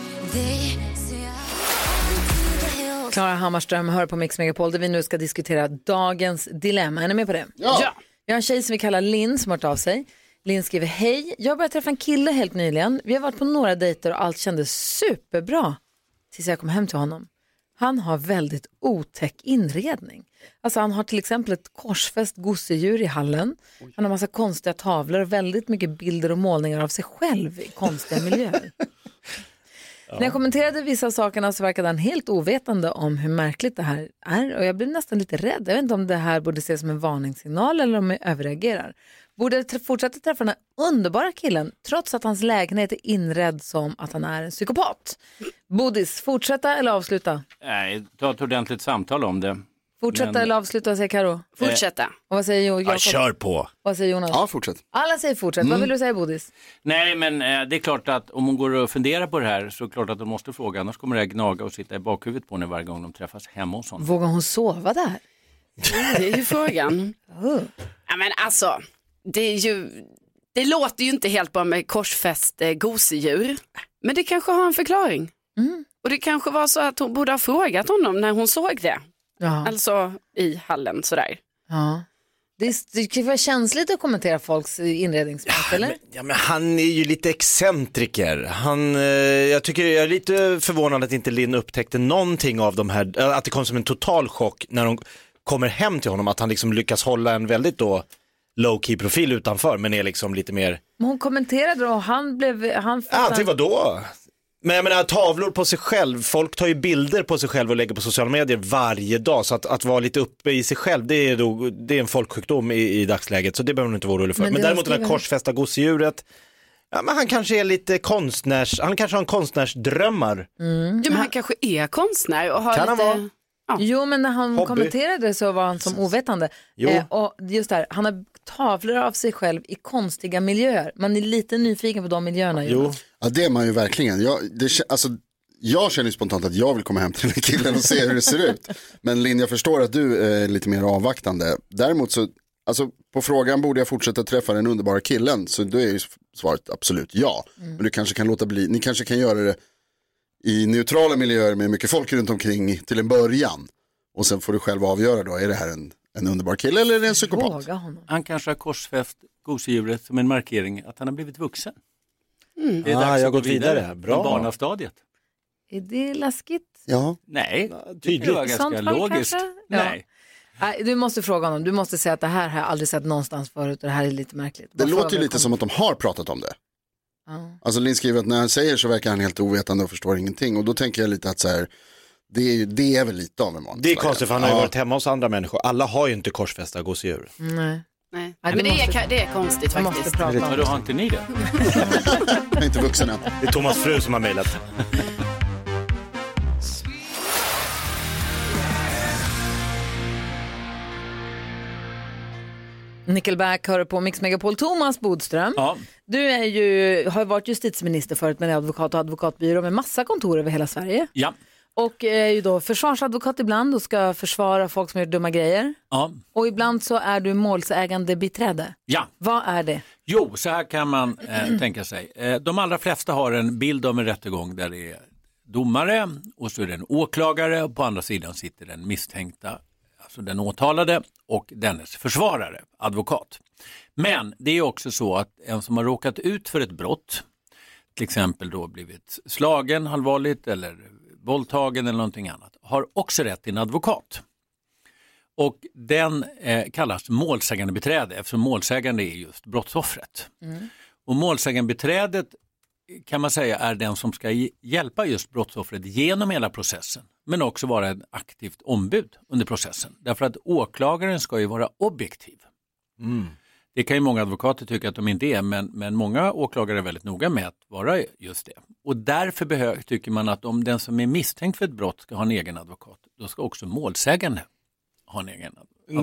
Klara Hammarström hör på Mix Megapol där vi nu ska diskutera dagens dilemma. Är ni med på det? Ja. Vi har en tjej som vi kallar Linn som har hört av sig. Linn skriver, hej, jag började träffa en kille helt nyligen. Vi har varit på några dejter och allt kändes superbra tills jag kom hem till honom. Han har väldigt otäck inredning. Alltså han har till exempel ett korsfäst gosedjur i hallen. Han har massa konstiga tavlor och väldigt mycket bilder och målningar av sig själv i konstiga miljöer. När jag kommenterade vissa av sakerna så verkade han helt ovetande om hur märkligt det här är. Och jag blev nästan lite rädd. Jag vet inte om det här borde ses som en varningssignal eller om jag överreagerar. Borde jag fortsätta träffa den här underbara killen trots att hans lägenhet är inredd som att han är en psykopat? Bodis, fortsätta eller avsluta? Nej, ta ett ordentligt samtal om det. Fortsätta eller avsluta, säger Karo? Fortsätta. Och vad säger Jakob? Ja, kör på. Vad säger Jonas? Ja, fortsätt. Alla säger fortsätt. Vad vill du säga, Bodis? Nej, men det är klart att om hon går och funderar på det här så är det klart att de måste fråga. Annars kommer det att gnaga och sitta i bakhuvudet på henne varje gång de träffas hemma hos honom. Vågar hon sova där? Det är ju frågan. Ja, men alltså, det låter ju inte helt bra med korsfäst gosedjur. Men det kanske har en förklaring. Och det kanske var så att hon borde ha frågat honom när hon såg det. Ja. Alltså i hallen sådär. Ja. Det kan vara känsligt att kommentera folks inredningsmönster, eller? Men han är ju lite excentriker. Jag är lite förvånad att inte Linn upptäckte någonting av de här, att det kom som en total chock när de kommer hem till honom, att han liksom lyckas hålla en väldigt då low-key profil utanför, men är liksom lite mer... Men hon kommenterade och Alltid vadå? Men jag menar, tavlor på sig själv, folk tar ju bilder på sig själv och lägger på sociala medier varje dag, så att vara lite uppe i sig själv, det är en folksjukdom i dagsläget, så det behöver man inte vara orolig för. Men däremot det där korsfästa gosedjuret, men han kanske är lite han kanske har en konstnärsdrömmar. Men han kanske är konstnär och har kan lite... han vara? Ja. Jo, men när han Hobby. kommenterade så var han som ovetande. Och just där, han har tavlor av sig själv i konstiga miljöer. Man är lite nyfiken på de miljöerna. Jo. Ja, det är man ju verkligen. Jag känner ju spontant att jag vill komma hem till den killen och se hur det ser ut. Men Linn, jag förstår att du är lite mer avvaktande. Däremot så, alltså på frågan borde jag fortsätta träffa den underbara killen, så då är ju svaret absolut ja. Men du kanske kan låta bli, ni kanske kan göra det i neutrala miljöer med mycket folk runt omkring till en början. Och sen får du själv avgöra då, är det här en underbar kille eller är det en psykopat? Han kanske har korsfäst gosedjuret som en markering att han har blivit vuxen. Det är jag dags har att gå gått vidare. Bra. Barnastadiet. Är det läskigt? Ja. Nej, tydligt. Det var ganska logiskt. Nej. Du måste fråga honom, du måste säga att det här har jag aldrig sett någonstans förut och det här är lite märkligt. Det låter ju lite som att de har pratat om det. Alltså Linn skriver att när han säger så verkar han helt ovetande och förstår ingenting. Och då tänker jag lite att så här, det är väl lite av en vanlig. Det är konstigt, för han har ju varit hemma hos andra människor. Alla har ju inte korsfästa gosedjur. Nej. Men det är konstigt faktiskt. Men då har inte ni det? Jag är inte vuxen än. Det är Thomas fru som har mejlat. Nickelback hör på Mix Megapol. Thomas Bodström, du har varit justitieminister förut, med advokat och advokatbyrå med massa kontor över hela Sverige. Ja. Och är ju då försvarsadvokat ibland och ska försvara folk som gör dumma grejer. Ja. Och ibland så är du målsägande biträde. Ja. Vad är det? Jo, så här kan man tänka sig. De allra flesta har en bild av en rättegång där det är domare och så är det en åklagare och på andra sidan sitter den misstänkta, alltså den åtalade och dennes försvarare, advokat. Men det är också så att en som har råkat ut för ett brott, till exempel då blivit slagen allvarligt eller våldtagen eller någonting annat, har också rätt till en advokat. Och den kallas målsägandebiträde, eftersom målsägande är just brottsoffret. Och målsägandebiträdet kan man säga är den som ska hjälpa just brottsoffret genom hela processen, men också vara ett aktivt ombud under processen. Därför att åklagaren ska ju vara objektiv. Det kan ju många advokater tycka att de inte är, men många åklagare är väldigt noga med att vara just det. Och därför tycker man att om den som är misstänkt för ett brott ska ha en egen advokat, då ska också målsägande ha en egen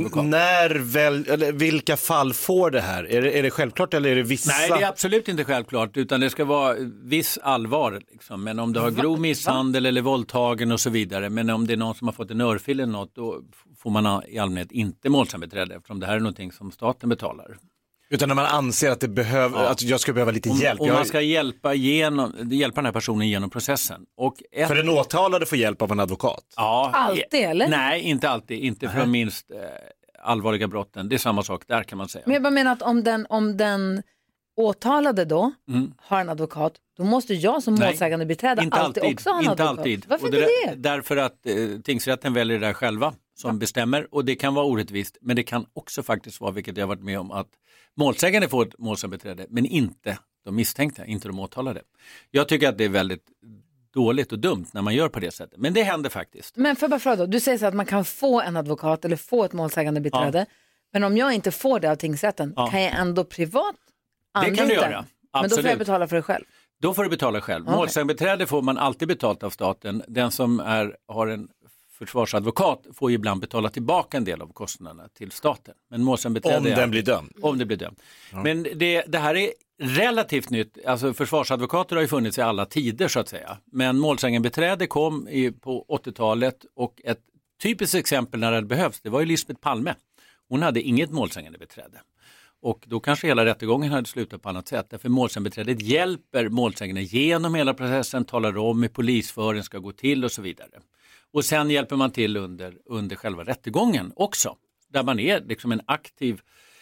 advokat. Vilka fall får det här? Är det självklart eller är det vissa? Nej, det är absolut inte självklart, utan det ska vara viss allvar. Liksom. Men om du har grov misshandel eller våldtagen och så vidare, men om det är någon som har fått en örfil eller något, då får man i allmänhet inte målsägandebiträde, eftersom det här är någonting som staten betalar. Utan när man anser att det behöver, att jag ska behöva lite hjälp. Och man ska hjälpa den här personen genom processen. För den åtalade får hjälp av en advokat? Ja. Alltid, eller? Nej, inte alltid. Inte för de minst allvarliga brotten. Det är samma sak där, kan man säga. Men jag bara menar att om den åtalade då har en advokat, då måste jag som målsägande beträda alltid också ha en advokat. Inte alltid. Varför inte det? Därför att tingsrätten väljer det där själva som bestämmer, och det kan vara orättvist, men det kan också faktiskt vara, vilket jag har varit med om, att målsägande får ett målsägandebiträde men inte de misstänkta, inte de åtalade. Jag tycker att det är väldigt dåligt och dumt när man gör på det sättet, men det händer faktiskt. Men för bara fråga då, du säger så att man kan få en advokat eller få ett målsägandebiträde, men om jag inte får det av tingsrätten, kan jag ändå privat anlita? Det kan du göra, absolut. Men då får jag betala för det själv? Då får du betala själv. Okay. Målsägandebiträde får man alltid betalt av staten. Den som har en försvarsadvokat får ju ibland betala tillbaka en del av kostnaderna till staten. Men målsägandebiträde om den blir dömd. Om det blir dömd. Ja. Men det här är relativt nytt. Alltså försvarsadvokater har ju funnits i alla tider så att säga. Men målsägandebiträde kom på 80-talet, och ett typiskt exempel när det behövs, det var ju Lisbeth Palme. Hon hade inget målsägandebiträde. Och då kanske hela rättegången hade slutat på annat sätt. Därför målsägandebiträdet hjälper målsägande genom hela processen, talar om hur polisföringen ska gå till och så vidare. Och sen hjälper man till under själva rättegången också. Där man är liksom en aktiv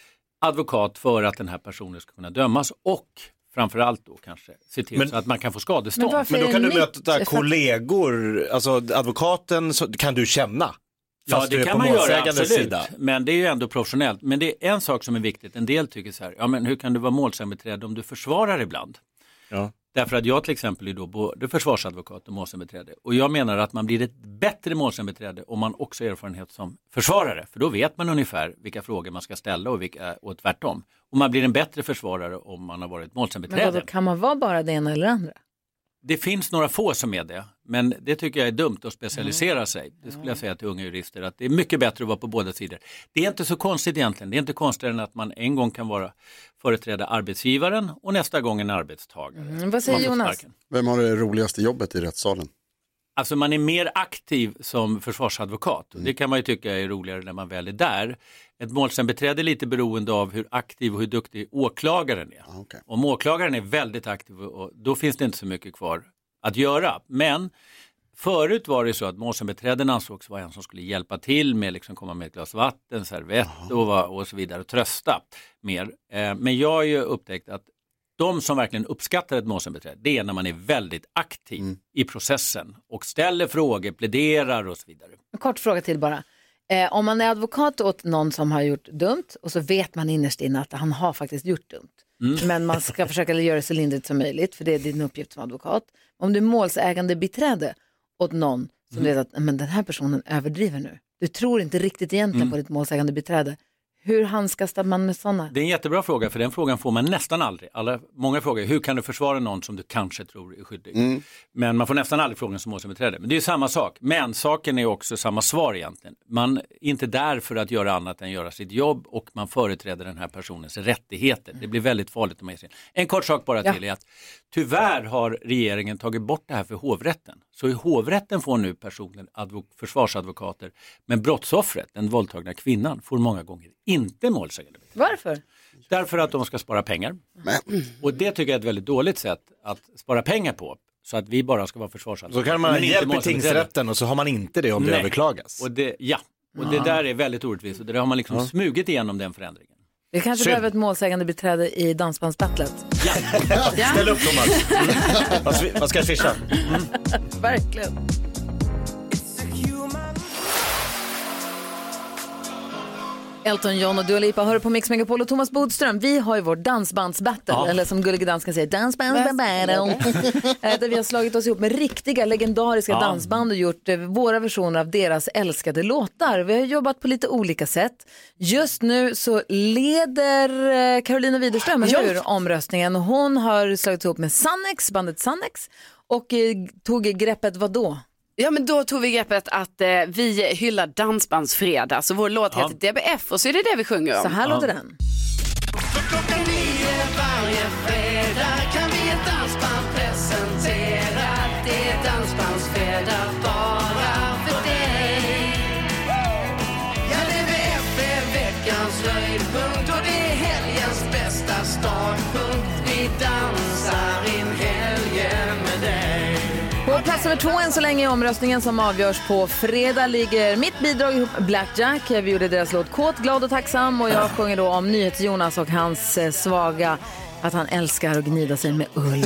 advokat för att den här personen ska kunna dömas och framförallt då kanske se till så att man kan få skadestånd. Men då kan du möta kollegor, alltså advokaten kan du känna. Ja, det kan man göra, absolut. Sida. Men det är ju ändå professionellt. Men det är en sak som är viktigt. En del tycker så här, ja men hur kan du vara målsägandebiträde om du försvarar ibland? Ja. Därför att jag till exempel är då både försvarsadvokat och målsägandebiträde. Och jag menar att man blir ett bättre målsägandebiträde om man också har erfarenhet som försvarare. För då vet man ungefär vilka frågor man ska ställa och tvärtom. Och man blir en bättre försvarare om man har varit målsägandebiträde. Men då kan man vara bara det ena eller andra? Det finns några få som är det, men det tycker jag är dumt att specialisera sig. Det skulle jag säga till unga jurister, att det är mycket bättre att vara på båda sidor. Det är inte så konstigt egentligen. Det är inte konstigare än att man en gång kan företräda arbetsgivaren och nästa gång en arbetstagare. Vad säger Jonas? Vem har det roligaste jobbet i rättssalen? Alltså man är mer aktiv som försvarsadvokat. Det kan man ju tycka är roligare när man väl är där. Ett målsägandebiträde är lite beroende av hur aktiv och hur duktig åklagaren är. Okay. Om åklagaren är väldigt aktiv, då finns det inte så mycket kvar att göra. Men förut var det så att målsägandebiträden ansågs vara en som skulle hjälpa till med liksom komma med ett glas vatten, servett och så vidare och trösta mer. Men jag har ju upptäckt att de som verkligen uppskattar ett målsägandebiträde, det är när man är väldigt aktiv i processen och ställer frågor, pläderar och så vidare. En kort fråga till bara. Om man är advokat åt någon som har gjort dumt och så vet man innerst inne att han har faktiskt gjort dumt. Men man ska försöka göra det så lindrigt som möjligt, för det är din uppgift som advokat. Om du är målsägandebiträde åt någon som vet att men den här personen överdriver nu. Du tror inte riktigt egentligen på ditt målsägandebiträde. Hur handskas man med sådana? Det är en jättebra fråga, för den frågan får man nästan aldrig. Många frågar, hur kan du försvara någon som du kanske tror är skyldig? Men man får nästan aldrig frågan som målsägandebiträde. Men det är ju samma sak. Men saken är också samma svar egentligen. Man är inte där för att göra annat än göra sitt jobb och man företräder den här personens rättigheter. Det blir väldigt farligt om man säger. En kort sak bara till är att tyvärr har regeringen tagit bort det här för hovrätten. Så i hovrätten får nu personen försvarsadvokater, men brottsoffret, den våldtagna kvinnan, får många gånger inte målsägandebiträde. Varför? Därför att de ska spara pengar. Och det tycker jag är ett väldigt dåligt sätt att spara pengar på. Så att vi bara ska vara försvarsadvokater. Så kan man ha hjälp i tingsrätten och så har man inte det om det överklagas. Och det där är väldigt orättvist. Och det har man liksom smugit igenom den förändringen. Vi kanske behöver ett målsägandebiträde i dansbandsbattlet. Ja. Ställ upp Thomas. Vad ska jag fischa? Verkligen. Elton John och Dua Lipa hör på Mix Megapol och Thomas Bodström. Vi har ju vår dansbandsbattle, eller som Gullige Dansken säger, dansbandsbattle. Där vi har slagit oss ihop med riktiga legendariska dansband och gjort våra versioner av deras älskade låtar. Vi har jobbat på lite olika sätt. Just nu så leder Carolina Widerström omröstningen. Hon har slagit ihop med Sannex, bandet Sannex, och tog greppet vad då? Ja, men då tog vi greppet att vi hyllar dansbandsfredag. Så vår låt heter DBF och så är det vi sjunger om. Så här låter den. För klockan 9 varje fredag kan vi ett dansband presentera. Det är dansbandsfredag bara för dig. Ja, DBF är veckans höjdpunkt och det är helgens bästa startpunkt. Vi dansar in helgen med dig. På plats nummer 2 än så länge i omröstningen som avgörs på fredag ligger mitt bidrag ihop Blackjack. Vi gjorde deras låt Kåt, glad och tacksam och jag sjunger då om NyhetsJonas och hans svaga att han älskar att gnida sig med ull.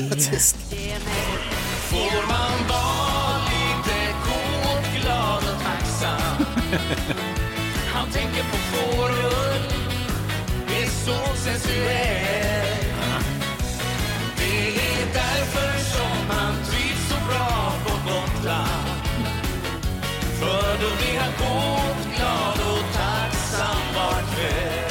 Får man vara lite kåt, glad och tacksam. Han tänker på fårull, det är så sensuellt. Det är därför som han trivs så bra på Gotland. För då blir han kåt, glad och tacksam var kväll.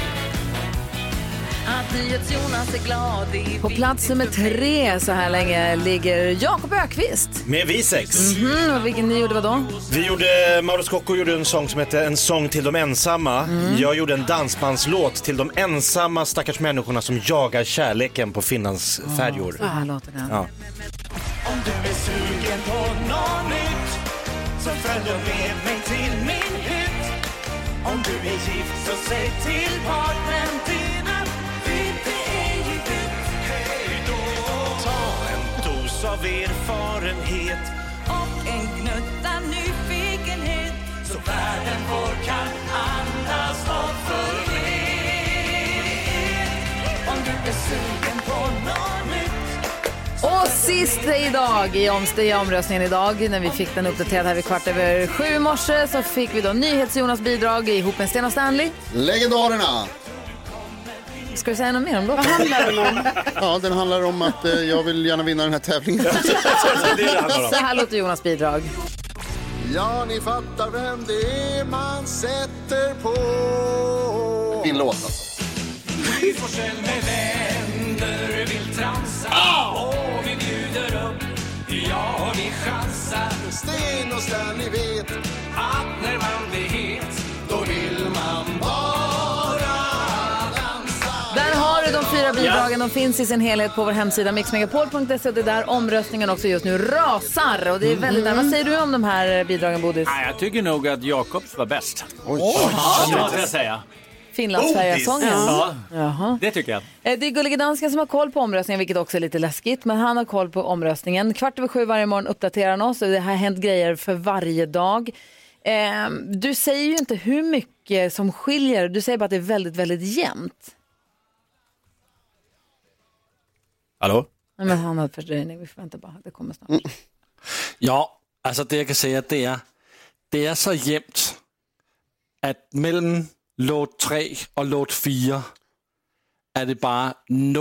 Att NyhetsJonas är glad i på plats nummer 3 så här länge ligger Jakob Ökvist. Med V6. Och vilken ni gjorde vad då? Vi gjorde, Mauro Scocco gjorde en sång som heter En sång till de ensamma. Jag gjorde en dansbandslåt till de ensamma stackars människorna som jagar kärleken på Finlands färjor. Så här låter den. Ja. Om du är sugen på något nytt så följer med mig till min hytt. Om du är gift så säg till partnern din att byte är ju ditt. Hej då. Ta en dos av erfarenhet och en gnutta nyfikenhet så världen vår kan andas är sugen på något nytt. Och sist idag i omröstningen idag, när vi fick den uppdaterad här vid 7:15 i morse, så fick vi då NyhetsJonas bidrag ihop med Sten och Stanley. Legendarerna! Ska du säga något mer om låten? Vad handlar den om? Ja, den handlar om att jag vill gärna vinna den här tävlingen. Så här låter Jonas bidrag. Ja, ni fattar vem det är man sätter på. Fin låt alltså. Vi får själv med vänner vill transa och vi bjuder upp. Ja, vi chansar. Sten och Stanley vet att när man blir het då vill man bara dansa. Där har du de 4 bidragen. De finns i sin helhet på vår hemsida mixmegapol.se, och det är där omröstningen också just nu rasar. Och det är väldigt Vad säger du om de här bidragen, Bodis? Jag tycker nog att Jakobs var bäst. Oj. Det måste jag säga. Finlandsfärjasången. Ja, Jaha. det tycker jag. Det är Gullige Dansken som har koll på omröstningen, vilket också är lite läskigt. Men han har koll på omröstningen. 6:15 varje morgon uppdaterar han oss. Det har hänt grejer för varje dag. Du säger ju inte hur mycket som skiljer. Du säger bara att det är väldigt, väldigt jämnt. Hallå? Nej, men han har fördröjning. Vi får vänta bara. Det kommer snart. Ja, alltså det jag kan säga, det är så jämnt att mellan låt 3 och låt 4 är det bara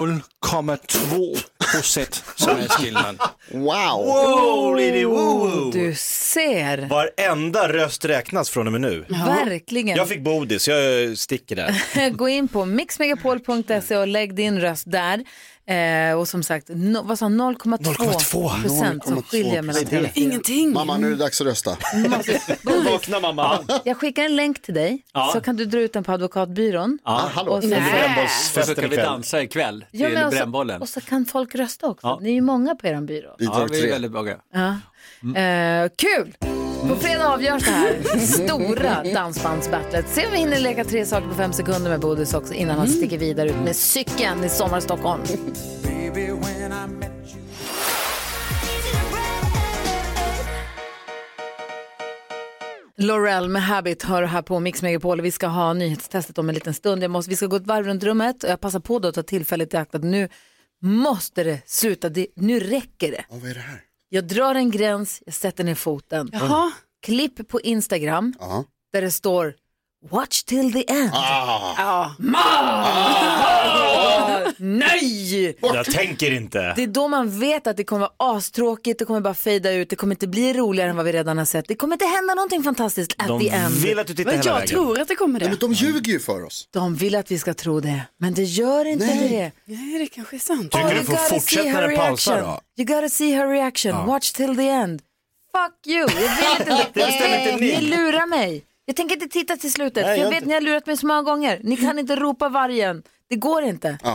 0,2% som är skillnaden. Wow! Wow. Du ser. Varenda röst räknas från och med nu. Verkligen. Jag fick Bodis, jag sticker där. Gå in på mixmegapol.se och lägg din röst där. Och som sagt, vad sa 0,2% som skiljer mellan TV4. Ingenting. Mamma, nu är det dags att rösta. Vakna mamma. Jag skickar en länk till dig, så kan du dra ut den på advokatbyrån. Hallå. Och så, Så kan vi dansa ikväll till brännbollen. och så kan folk rösta också. Det är ju många på er byrå. Ja, vi är väldigt många. Kul! På fredag avgörs det här stora dansbandsbattlet. Se om vi hinner leka 3 saker på 5 sekunder med Bodis också innan han sticker vidare ut med cykeln i sommar Stockholm. Laurel med Habit hör här på Mix Megapol. Vi ska ha nyhetstestet om en liten stund. Vi ska gå ett varv runt rummet och jag passar på då att ta tillfället i akt att nu måste det sluta. Nu räcker det. Vad är det här? Jag drar en gräns, jag sätter ner foten. Jaha. Klipp på Instagram där det står Watch till the end. Nej! Jag tänker inte. Det är då man vet att det kommer vara astråkigt, det kommer bara fejda ut, det kommer inte bli roligare än vad vi redan har sett. Det kommer inte hända någonting fantastiskt at the end. De vill att du tittar hela jag vägen. tror att det kommer det. Men de ljuger ju för oss. De vill att vi ska tro det, men det gör inte det. Nej, det kanske är sant. Tycker du får fortsätta när den pausar då? You gotta see her reaction. Watch till the end. Fuck you. Jag vill inte. Ni lurar mig. Jag tänker inte titta till slutet. Nej, för jag vet ni har lurat mig så många gånger. Ni kan inte ropa vargen. Det går inte. Ja.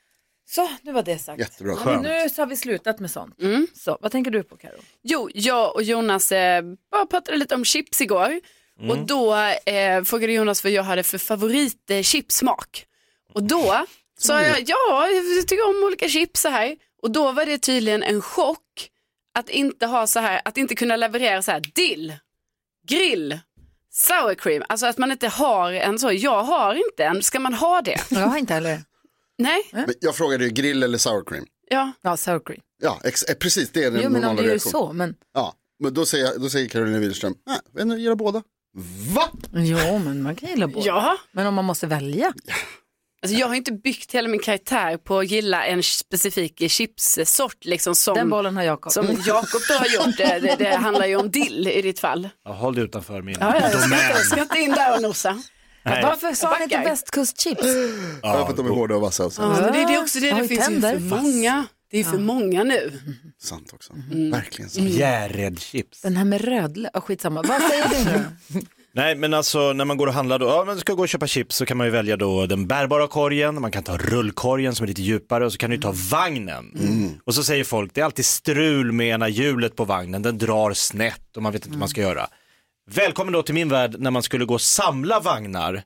Så, nu var det sagt. Jättebra. Ja, nu så har vi slutat med sånt. Så, vad tänker du på, Karo? Jo, jag och Jonas bara pratade lite om chips igår. Och då frågade Jonas vad jag hade för favoritchipsmak. Och då sa jag tycker om olika chips så här. Och då var det tydligen en chock att inte ha så här, att inte kunna leverera så här dill, grill, sour cream. Alltså att man inte har en så. Jag har inte en. Ska man ha det? Jag har inte heller. Nej. Men jag frågade ju grill eller sour cream. Ja, sour cream. Ja, precis, det är den normala reaktionen. Jo, men om du gör reaktion. så, men... Ja, men då säger Carolina Widerström, jag gillar båda. Va? Jo, men man kan gilla båda. Ja. Men om man måste välja. Alltså jag har inte byggt hela min karaktär på att gilla en specifik chipssort liksom som den bollen har Jakob. Som Jakob då har gjort. Det handlar ju om dill i ditt fall. Ja, håll det utanför min Jag ska inte in där och nosa. Varför sa han inte västkustchips? Ja, för att de är hårda och vassa. Ja, det är också det finns ju för många. Det är för många nu. Sant också. Verkligen sant. Järredchips. Den här med rödlök, skitsamma. Vad säger du nu? Nej, men alltså när man går och handlar då, man ska gå och köpa chips så kan man ju välja då den bärbara korgen, man kan ta rullkorgen som är lite djupare och så kan du ta vagnen. Och så säger folk, det är alltid strul med ena hjulet på vagnen, den drar snett och man vet inte vad man ska göra. Välkommen då till min värld när man skulle gå och samla vagnar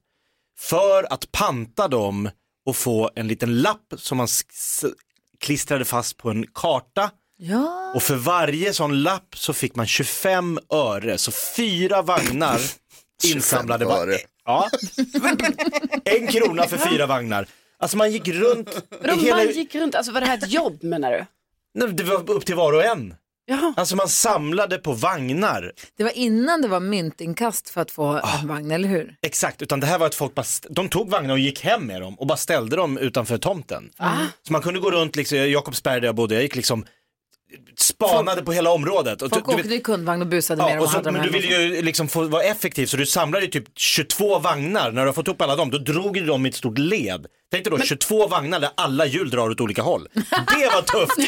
för att panta dem och få en liten lapp som man klistrade fast på en karta. Ja. Och för varje sån lapp så fick man 25 öre, så 4 vagnar insamlade. Ja. 1 krona för 4 vagnar. Alltså man gick runt. Man gick runt, alltså var det här ett jobb menar du? Nej, det var upp till var och en. Jaha. Alltså man samlade på vagnar. Det var innan det var myntinkast för att få en vagn, eller hur? Exakt, utan det här var att folk bara, de tog vagnar och gick hem med dem och bara ställde dem utanför tomten. Så man kunde gå runt, liksom, Jakobsberg där jag bodde, jag gick liksom spanade på hela området. Och folk åkte i kundvagn och busade med dem och hade men du ville ju liksom få vara effektiv, så du samlade typ 22 vagnar. När du har fått upp alla dem, då drog du dem i ett stort led. Tänk dig då 22 vagnar där alla hjul drar åt olika håll. Det var tufft.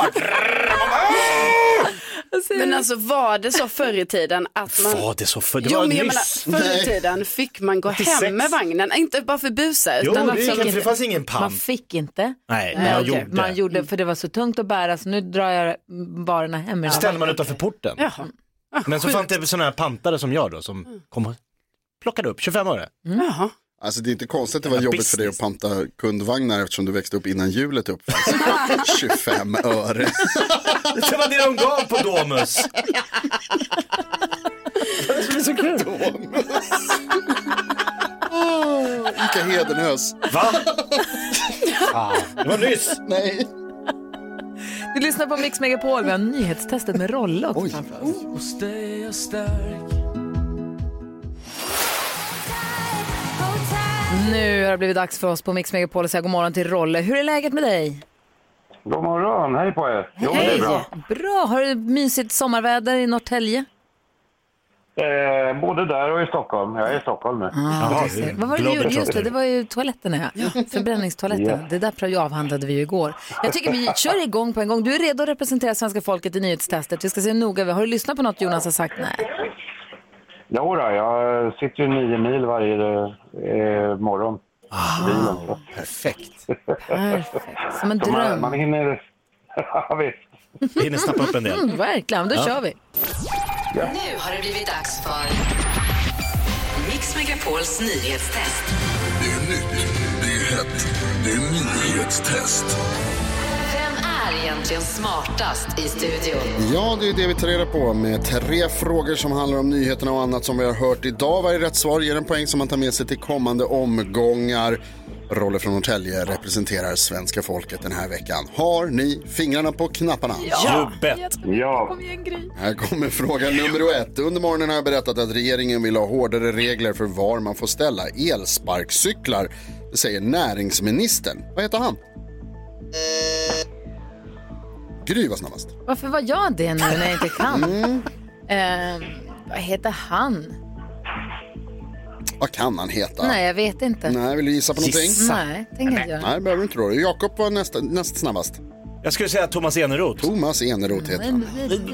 Men alltså var det så förr i tiden att man... Var det så förr? Det var nyss. Förr i tiden fick man gå hem med vagnen, inte bara för busa. Utan det fanns ingen pant. Man fick inte. Nej, man gjorde för det var så tungt att bära, så nu drar jag varorna hem. Då ställde man utanför porten. Jaha. Men så fanns det sådana här pantare som jag då, som kom och plockade upp 25 öre. Jaha. Alltså det är inte konstigt att det var jobbigt för dig att panta kundvagnar eftersom du växte upp innan hjulet uppfanns. 25 öre. Det var det de gav på Domus. Det är så kul. Ica Hedenhös. Va? Det var nyss. Nej. Du lyssnar på Mix Megapol, vi har nyhetstestet med Rolle också framför oss. Nu har det blivit dags för oss på Mix Megapol att säga god morgon till Rolle. Hur är läget med dig? God morgon, hej på er. Jo, Hej. det är bra. Bra, har du mysigt sommarväder i Norrtälje? Både där och i Stockholm. Jag är i Stockholm nu. Vad var det du gjorde? Just det var ju toaletterna. Förbränningstoaletterna. Det där avhandlade vi ju igår. Jag tycker vi kör igång på en gång. Du är redo att representera svenska folket i nyhetstestet. Vi ska se noga. Har du lyssnat på något Jonas har sagt? Nej. Jo då, jag sitter ju 9 mil varje morgon. Perfekt. Som en dröm. Man hinner... Ja, visst. Hinner snappa upp en del. Verkligen, då kör vi. Nu har det blivit dags för Mix Megapols nyhetstest. Det är nytt, det är hett, det är nyhetstest. Vem är egentligen smartast i studion? Ja, det är det vi tar reda på med 3 frågor som handlar om nyheterna och annat som vi har hört idag. Varje rätt svar ger en poäng som man tar med sig till kommande omgångar. Rolle från Norrtälje representerar svenska folket den här veckan. Har ni fingrarna på knapparna? Ja. Ja. Här kommer fråga nummer 1. Under morgonen har jag berättat att regeringen vill ha hårdare regler för var man får ställa elsparkcyklar. Det säger näringsministern. Vad heter han? Gry var snabbast. Varför var jag det nu när jag inte kan? Vad heter han? Vad kan han heta? Nej, jag vet inte. Nej, vill du gissa på någonting? Nej, tänker inte jag. Nej, behöver inte då. Jakob var näst snabbast. Jag skulle säga Thomas Eneroth. Thomas Eneroth heter han.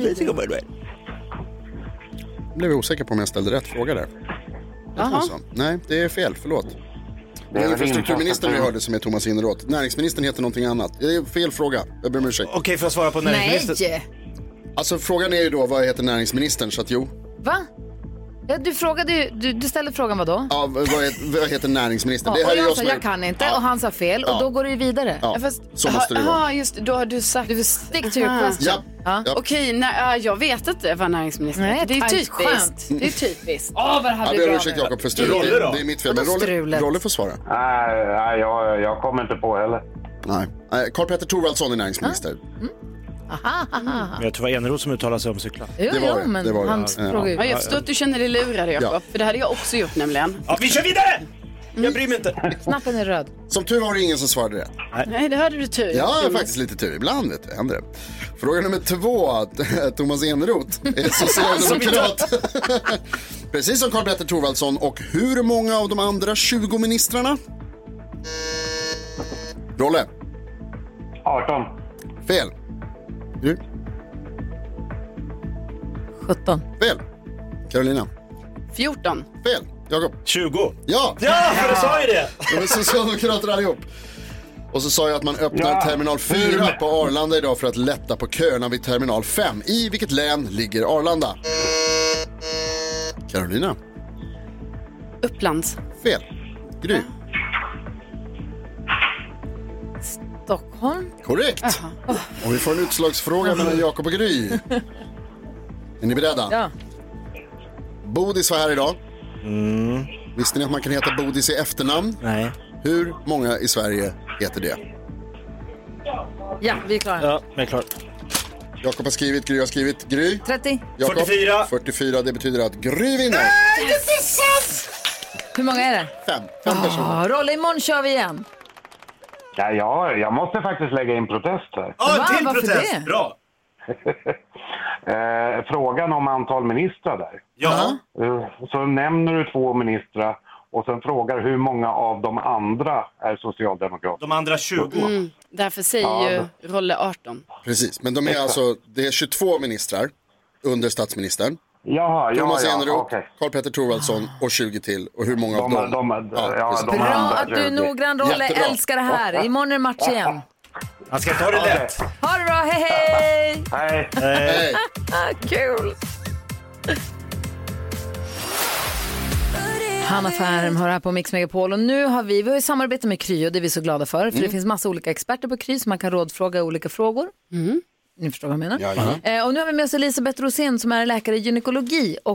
Blev jag osäker på om jag ställde rätt fråga där. Alltså. Nej, det är fel, förlåt. Det är infrastrukturministern vi hörde som är Thomas Eneroth. Näringsministern heter någonting annat. Det är fel fråga, jag ber om ursäkt. Okej, får jag svara på näringsministern? Nej! Alltså frågan är ju då, vad heter näringsministern? Så att jo. Va? Ja, du frågade ju, du ställde frågan vad då? Ja, vad heter näringsministern? Ja, det här och är jag sa jag kan inte och han sa fel och då går det ju vidare. Ja, så måste det vara. Ja, just då har du sagt... Du stick to your question. Ja. Okej, jag vet inte vad näringsministern Nej, det är tajt, typiskt. skönt. Det är typiskt. Vad det här Jag blir ber bra. ursäkt Jakob för Rolle strulet. då? Det är mitt fel. Men Rolle får svara. Nej, jag kommer inte på heller. Nej. Karl-Petter Thorwaldsson är näringsminister. Men jag tror det var Eneroth som uttalade sig om cyklar. Jo, men det var det. hans fråga. Ja, jag förstår att du känner dig lurad, Jakob. För det hade jag också gjort nämligen. Ja, vi kör vidare! Jag bryr mig inte. Knappen är röd. Som tur var det ingen som svarade rätt. Nej, det hade du tur. Ja, faktiskt lite tur. Ibland vet du, händer det. Fråga nummer 2. Thomas Eneroth är socialdemokrat. Precis som Karl-Petter Thorwaldsson. Och hur många av de andra 20 ministrarna? Rolle. 18. Fel. Du? 17. Fel. Carolina. 14. Fel. Jakob. 20. Ja! Ja, för du sa ju det! De är socialdemokrater allihop. Och så sa jag att man öppnar terminal 4 på Arlanda idag för att lätta på köerna vid terminal 5. I vilket län ligger Arlanda? Carolina. Upplands. Fel. Gry. Stockholm. Korrekt. Och vi får en utslagsfråga mellan Jakob och Gry. Är ni beredda? Ja. Bodis var här idag. Visste ni att man kan heta Bodis i efternamn? Nej. Hur många i Sverige heter det? Ja, vi är klara. Ja, vi är klara. Jakob har skrivit, Gry har skrivit. Gry? 30. Jakob, 44, det betyder att Gry vinner. Nej, det är sant! Hur många är det? 5 personer. Rolle, imorgon kör vi igen. Ja, jag måste faktiskt lägga in protest här. Till Varför protest, det? bra. Frågan om antal ministrar där. Ja. Så nämner du 2 ministrar och sen frågar hur många av de andra är socialdemokrater. De andra 20. Därför säger ju Rolle 18. Precis, men de är alltså, det är 22 ministrar under statsministern. Jaha, Thomas Eneroth, okej. Karl-Petter Thorvaldsson och 20 till. Och hur många av dem? Bra att du är noggrann, Rolle. Jättebra. Älskar det här. Imorgon är det match igen. Han ska ta det lätt. Ha det bra, hej hej! Hej. Hej. Kul! Hanna Färm hör här på Mix Megapol och nu har vi har ju samarbete med Kry och det är vi så glada för det finns massa olika experter på Kry som man kan rådfråga olika frågor. Ni förstår vad jag menar? Ja. Och nu har vi med oss Elisabeth Rosén som är läkare i gynekologi och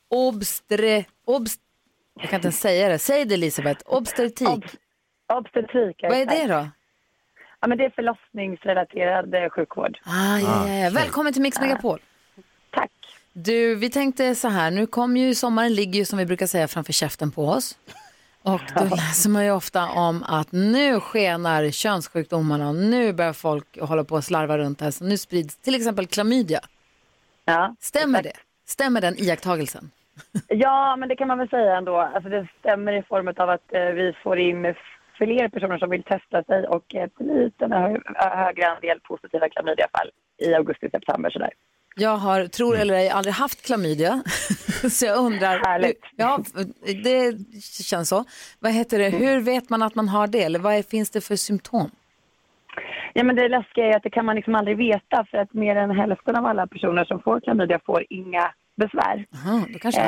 jag kan inte ens säga det. Säg det, Elisabeth. Obstetrik. Obstetrik. Vad är det då? Ja, men det är förlossningsrelaterad sjukvård. Ja. Välkommen till Mix Megapol. Tack. Du, vi tänkte så här, nu kommer ju sommaren, ligger ju som vi brukar säga framför käften på oss. Och då läser man ju ofta om att nu skenar könssjukdomarna och nu börjar folk hålla på att slarva runt här. Så nu sprids till exempel klamydia. Ja, stämmer det? Stämmer den iakttagelsen? Ja, men det kan man väl säga ändå. Alltså det stämmer i form av att vi får in fler personer som vill testa sig och ett liten högre andel positiva klamydiafall i augusti-september sådär. Jag har, tror eller ej, aldrig haft klamydia. Så jag undrar, ja, det känns så. Vad heter det? Hur vet man att man har det? Eller vad finns det för symptom? Ja, men det läskiga är att det kan man liksom aldrig veta för att mer än hälften av alla personer som får klamydia får inga besvär. Aha, då kanske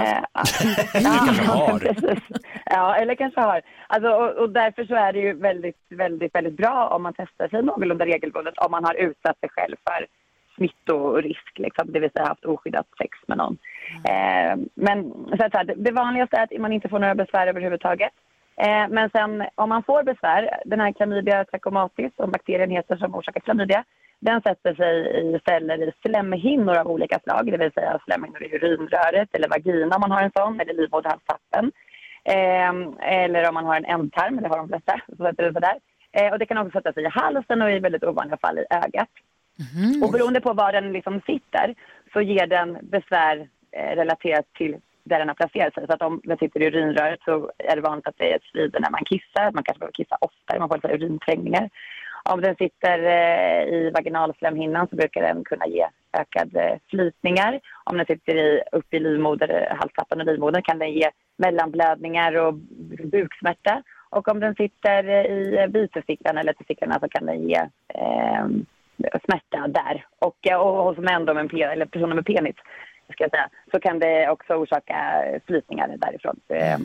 ja, eller kanske har. Alltså, och därför så är det ju väldigt, väldigt, väldigt bra om man testar sig någorlunda regelbundet om man har utsatt sig själv för smittorisk, liksom, det vill säga haft oskyddat sex med någon. Men så att det vanligaste är att man inte får några besvär överhuvudtaget. Men sen om man får besvär, den här Chlamydia trachomatis, som bakterien heter som orsakar klamydia, den sätter sig i celler i slemhinnor av olika slag, det vill säga slemhinnor i urinröret eller vagina om man har en sån, eller livmoderhalstappen. Eller om man har en ändtarm, eller har de flesta, så sätter det sig där. Och det kan också sätta sig i halsen och i väldigt ovanliga fall i ögat. Och beroende på var den liksom sitter så ger den besvär relaterat till där den har placerat sig. Så att om den sitter i urinröret så är det vanligt att det svider när man kissar. Man kanske behöver kissa oftare, man får lite urinträngningar. Om den sitter i vaginalslemhinnan så brukar den kunna ge ökade flytningar. Om den sitter upp i halstappen och livmodern kan den ge mellanblödningar och buksmärta. Och om den sitter i bitesfickan eller testiklarna så kan den ge smärta där. Och hos män eller personer med penis ska jag säga, så kan det också orsaka flytningar därifrån.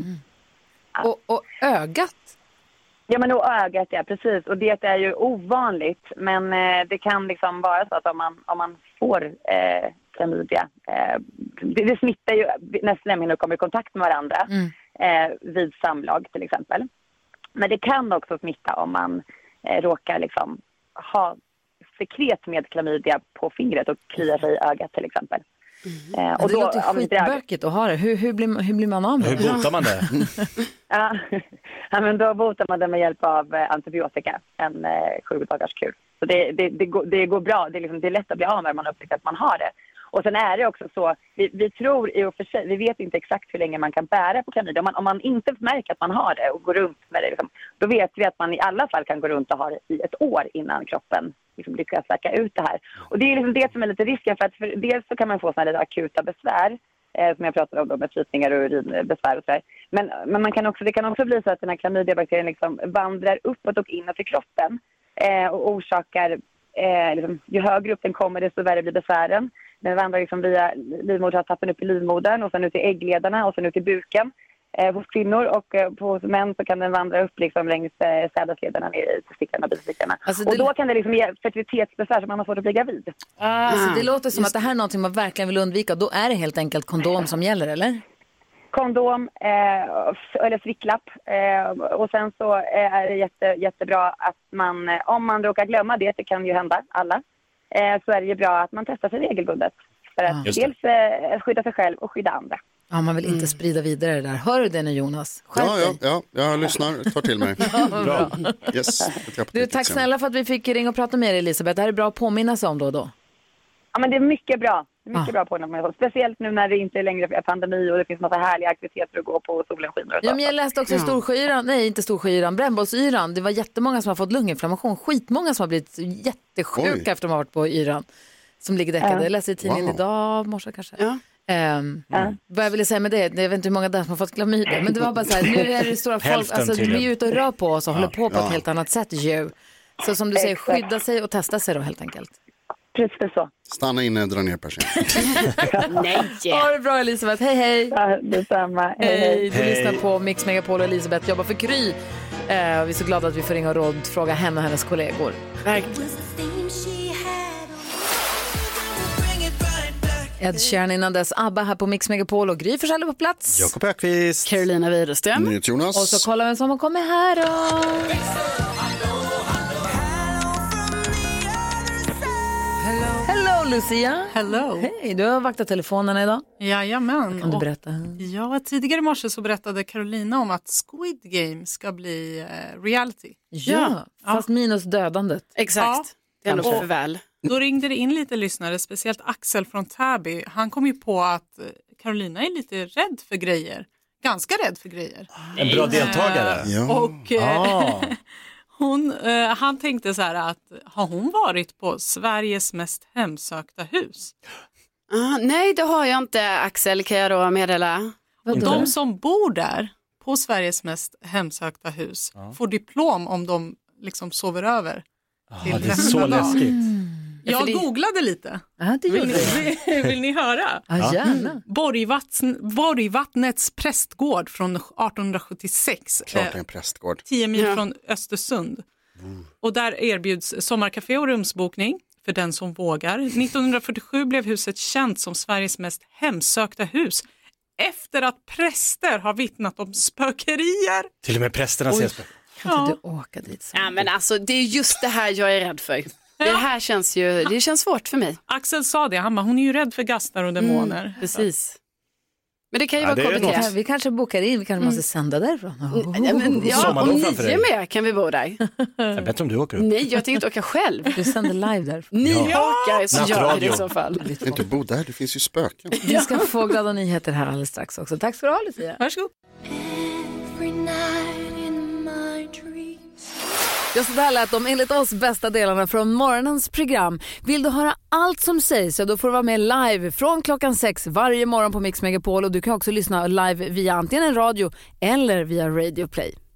Och ögat? Ja, men ögat, ja, precis. Och det är ju ovanligt, men det kan liksom vara så att om man får klamydia, det smittar ju när slemhinnor kommer i kontakt med varandra vid samlag till exempel. Men det kan också smitta om man råkar liksom ha sekret med klamydia på fingret och kliar sig i ögat till exempel. Och det låter skitbökigt att ha det. Hur blir man av med det? Hur botar man det? Ja, men då botar man det med hjälp av antibiotika, en 7-dagars kur. Så det går bra, det är lätt att bli av när man upptäcker att man har det. Och sen är det också så, vi tror i och för sig, vi vet inte exakt hur länge man kan bära på klamydia. Om man inte märker att man har det och går runt med det, liksom, då vet vi att man i alla fall kan gå runt och ha det i ett år innan kroppen liksom lyckas läka ut det här. Och det är liksom det som är lite risken, för att dels så kan man få sådana akuta besvär, som jag pratade om då, med flytningar och urinbesvär och sådär. Men det kan också bli så att den här klamydiabakterien liksom vandrar uppåt och inåt i kroppen och orsakar, liksom, ju högre upp den kommer desto värre blir besvären. Den vandrar liksom via livmoderhalstappen upp i livmodern och sen ut i äggledarna och sen ut i buken hos kvinnor, och hos män så kan den vandra upp liksom längs sädesledarna ner i testiklarna och bistickarna. Alltså och då kan det liksom ge fertilitetsbesvär som man har fått att bli gravid. Alltså det låter som att det här är något man verkligen vill undvika. Då är det helt enkelt kondom som gäller, eller? kondom eller slicklapp. Och sen så är det jättebra att man, om man råkar glömma det kan ju hända alla, så är det ju bra att man testar sig regelbundet. För att dels skydda sig själv och skydda andra. Ja, man vill inte sprida vidare det där. Hör du det nu, Jonas? Ja, jag lyssnar, tar till mig. Bra. Yes, du, tack snälla för att vi fick ringa och prata med dig, Elisabeth. Det här är bra att påminna sig om då och då. Ja, men det är mycket bra. Bra på det. Speciellt nu när det inte längre är pandemi och det finns massa härliga aktiviteter att gå på och solen skiner. Ja, men jag läste också Storsjöyran, brännbollsyran. Det var jättemånga som har fått lunginflammation. Skitmånga som har blivit jättesjuka efter att de har varit på yran. Som ligger däckade. Jag läste i tidningen idag, morse kanske. Ja. Vad jag ville säga med det, jag vet inte hur många där som har fått klamydia, men det var bara så här, nu är det stora folk, alltså de är ute och rör på oss och håller på ett helt annat sätt ju. Så som du säger, skydda sig och testa sig då helt enkelt. Precis så. Stanna inne och dra ner personen. Nej. Ha det bra, Elisabeth, hej. Ja, detsamma. Hej. Du lyssnar på Mix Megapol och Elisabeth jobbar för Kry. Vi är så glada att vi får ringa och rådfråga henne och hennes kollegor. Verkligen. Ed Sheeran innan dess, ABBA här på Mix Megapol och Gry Forssell på plats. Jakob Öqvist. Carolina Widerström. Jonas. Och så kollar vi vem som har kommit här då. Hello Lucia. Hello. Hej, du har vaktat telefonerna idag. Jajamän. Kan du berätta? Ja, tidigare i morse så berättade Carolina om att Squid Game ska bli reality. Ja, fast minus dödandet. Exakt. Ja. Det är nog för väl. Då ringde det in lite lyssnare, speciellt Axel från Täby. Han kom ju på att Carolina är lite rädd för grejer. Ganska rädd för grejer. En bra deltagare. Och han tänkte så här att har hon varit på Sveriges mest hemsökta hus? Nej, det har jag inte, Axel, kan jag då meddela. De som bor där på Sveriges mest hemsökta hus får diplom om de liksom sover över. Det är så läskigt. Jag googlade lite. Vill ni höra? Ja, gärna. Borgvattnets prästgård från 1876. Klart det är en prästgård. 10 mil från Östersund. Och där erbjuds sommarkafé och rumsbokning för den som vågar. 1947 blev huset känt som Sveriges mest hemsökta hus. Efter att präster har vittnat om spökerier. Till och med prästerna ser spökerier. Kan inte du åka dit? Ja, men alltså det är just det här jag är rädd för. Det här känns svårt för mig. Axel sa det, hon är ju rädd för gastar och demoner. Precis. Men det kan ju vara KBT. Vi kanske bokar in, vi kanske måste sända därifrån. Om 9 mer kan vi bo där. Jag vet om du åker upp. Nej, jag tänkte åka själv. Du sänder live därifrån. Ni åker, så gör vi det i så fall. Du inte bo där, det finns ju spöken. Vi ska få glada nyheter här alldeles strax också. Tack ska du ha, Lucia. Varsågod. Ja, så där lät de enligt oss bästa delarna från morgonens program. Vill du höra allt som sägs så då får du vara med live från klockan 6 varje morgon på Mix Megapol. Och du kan också lyssna live via antingen en radio eller via Radio Play.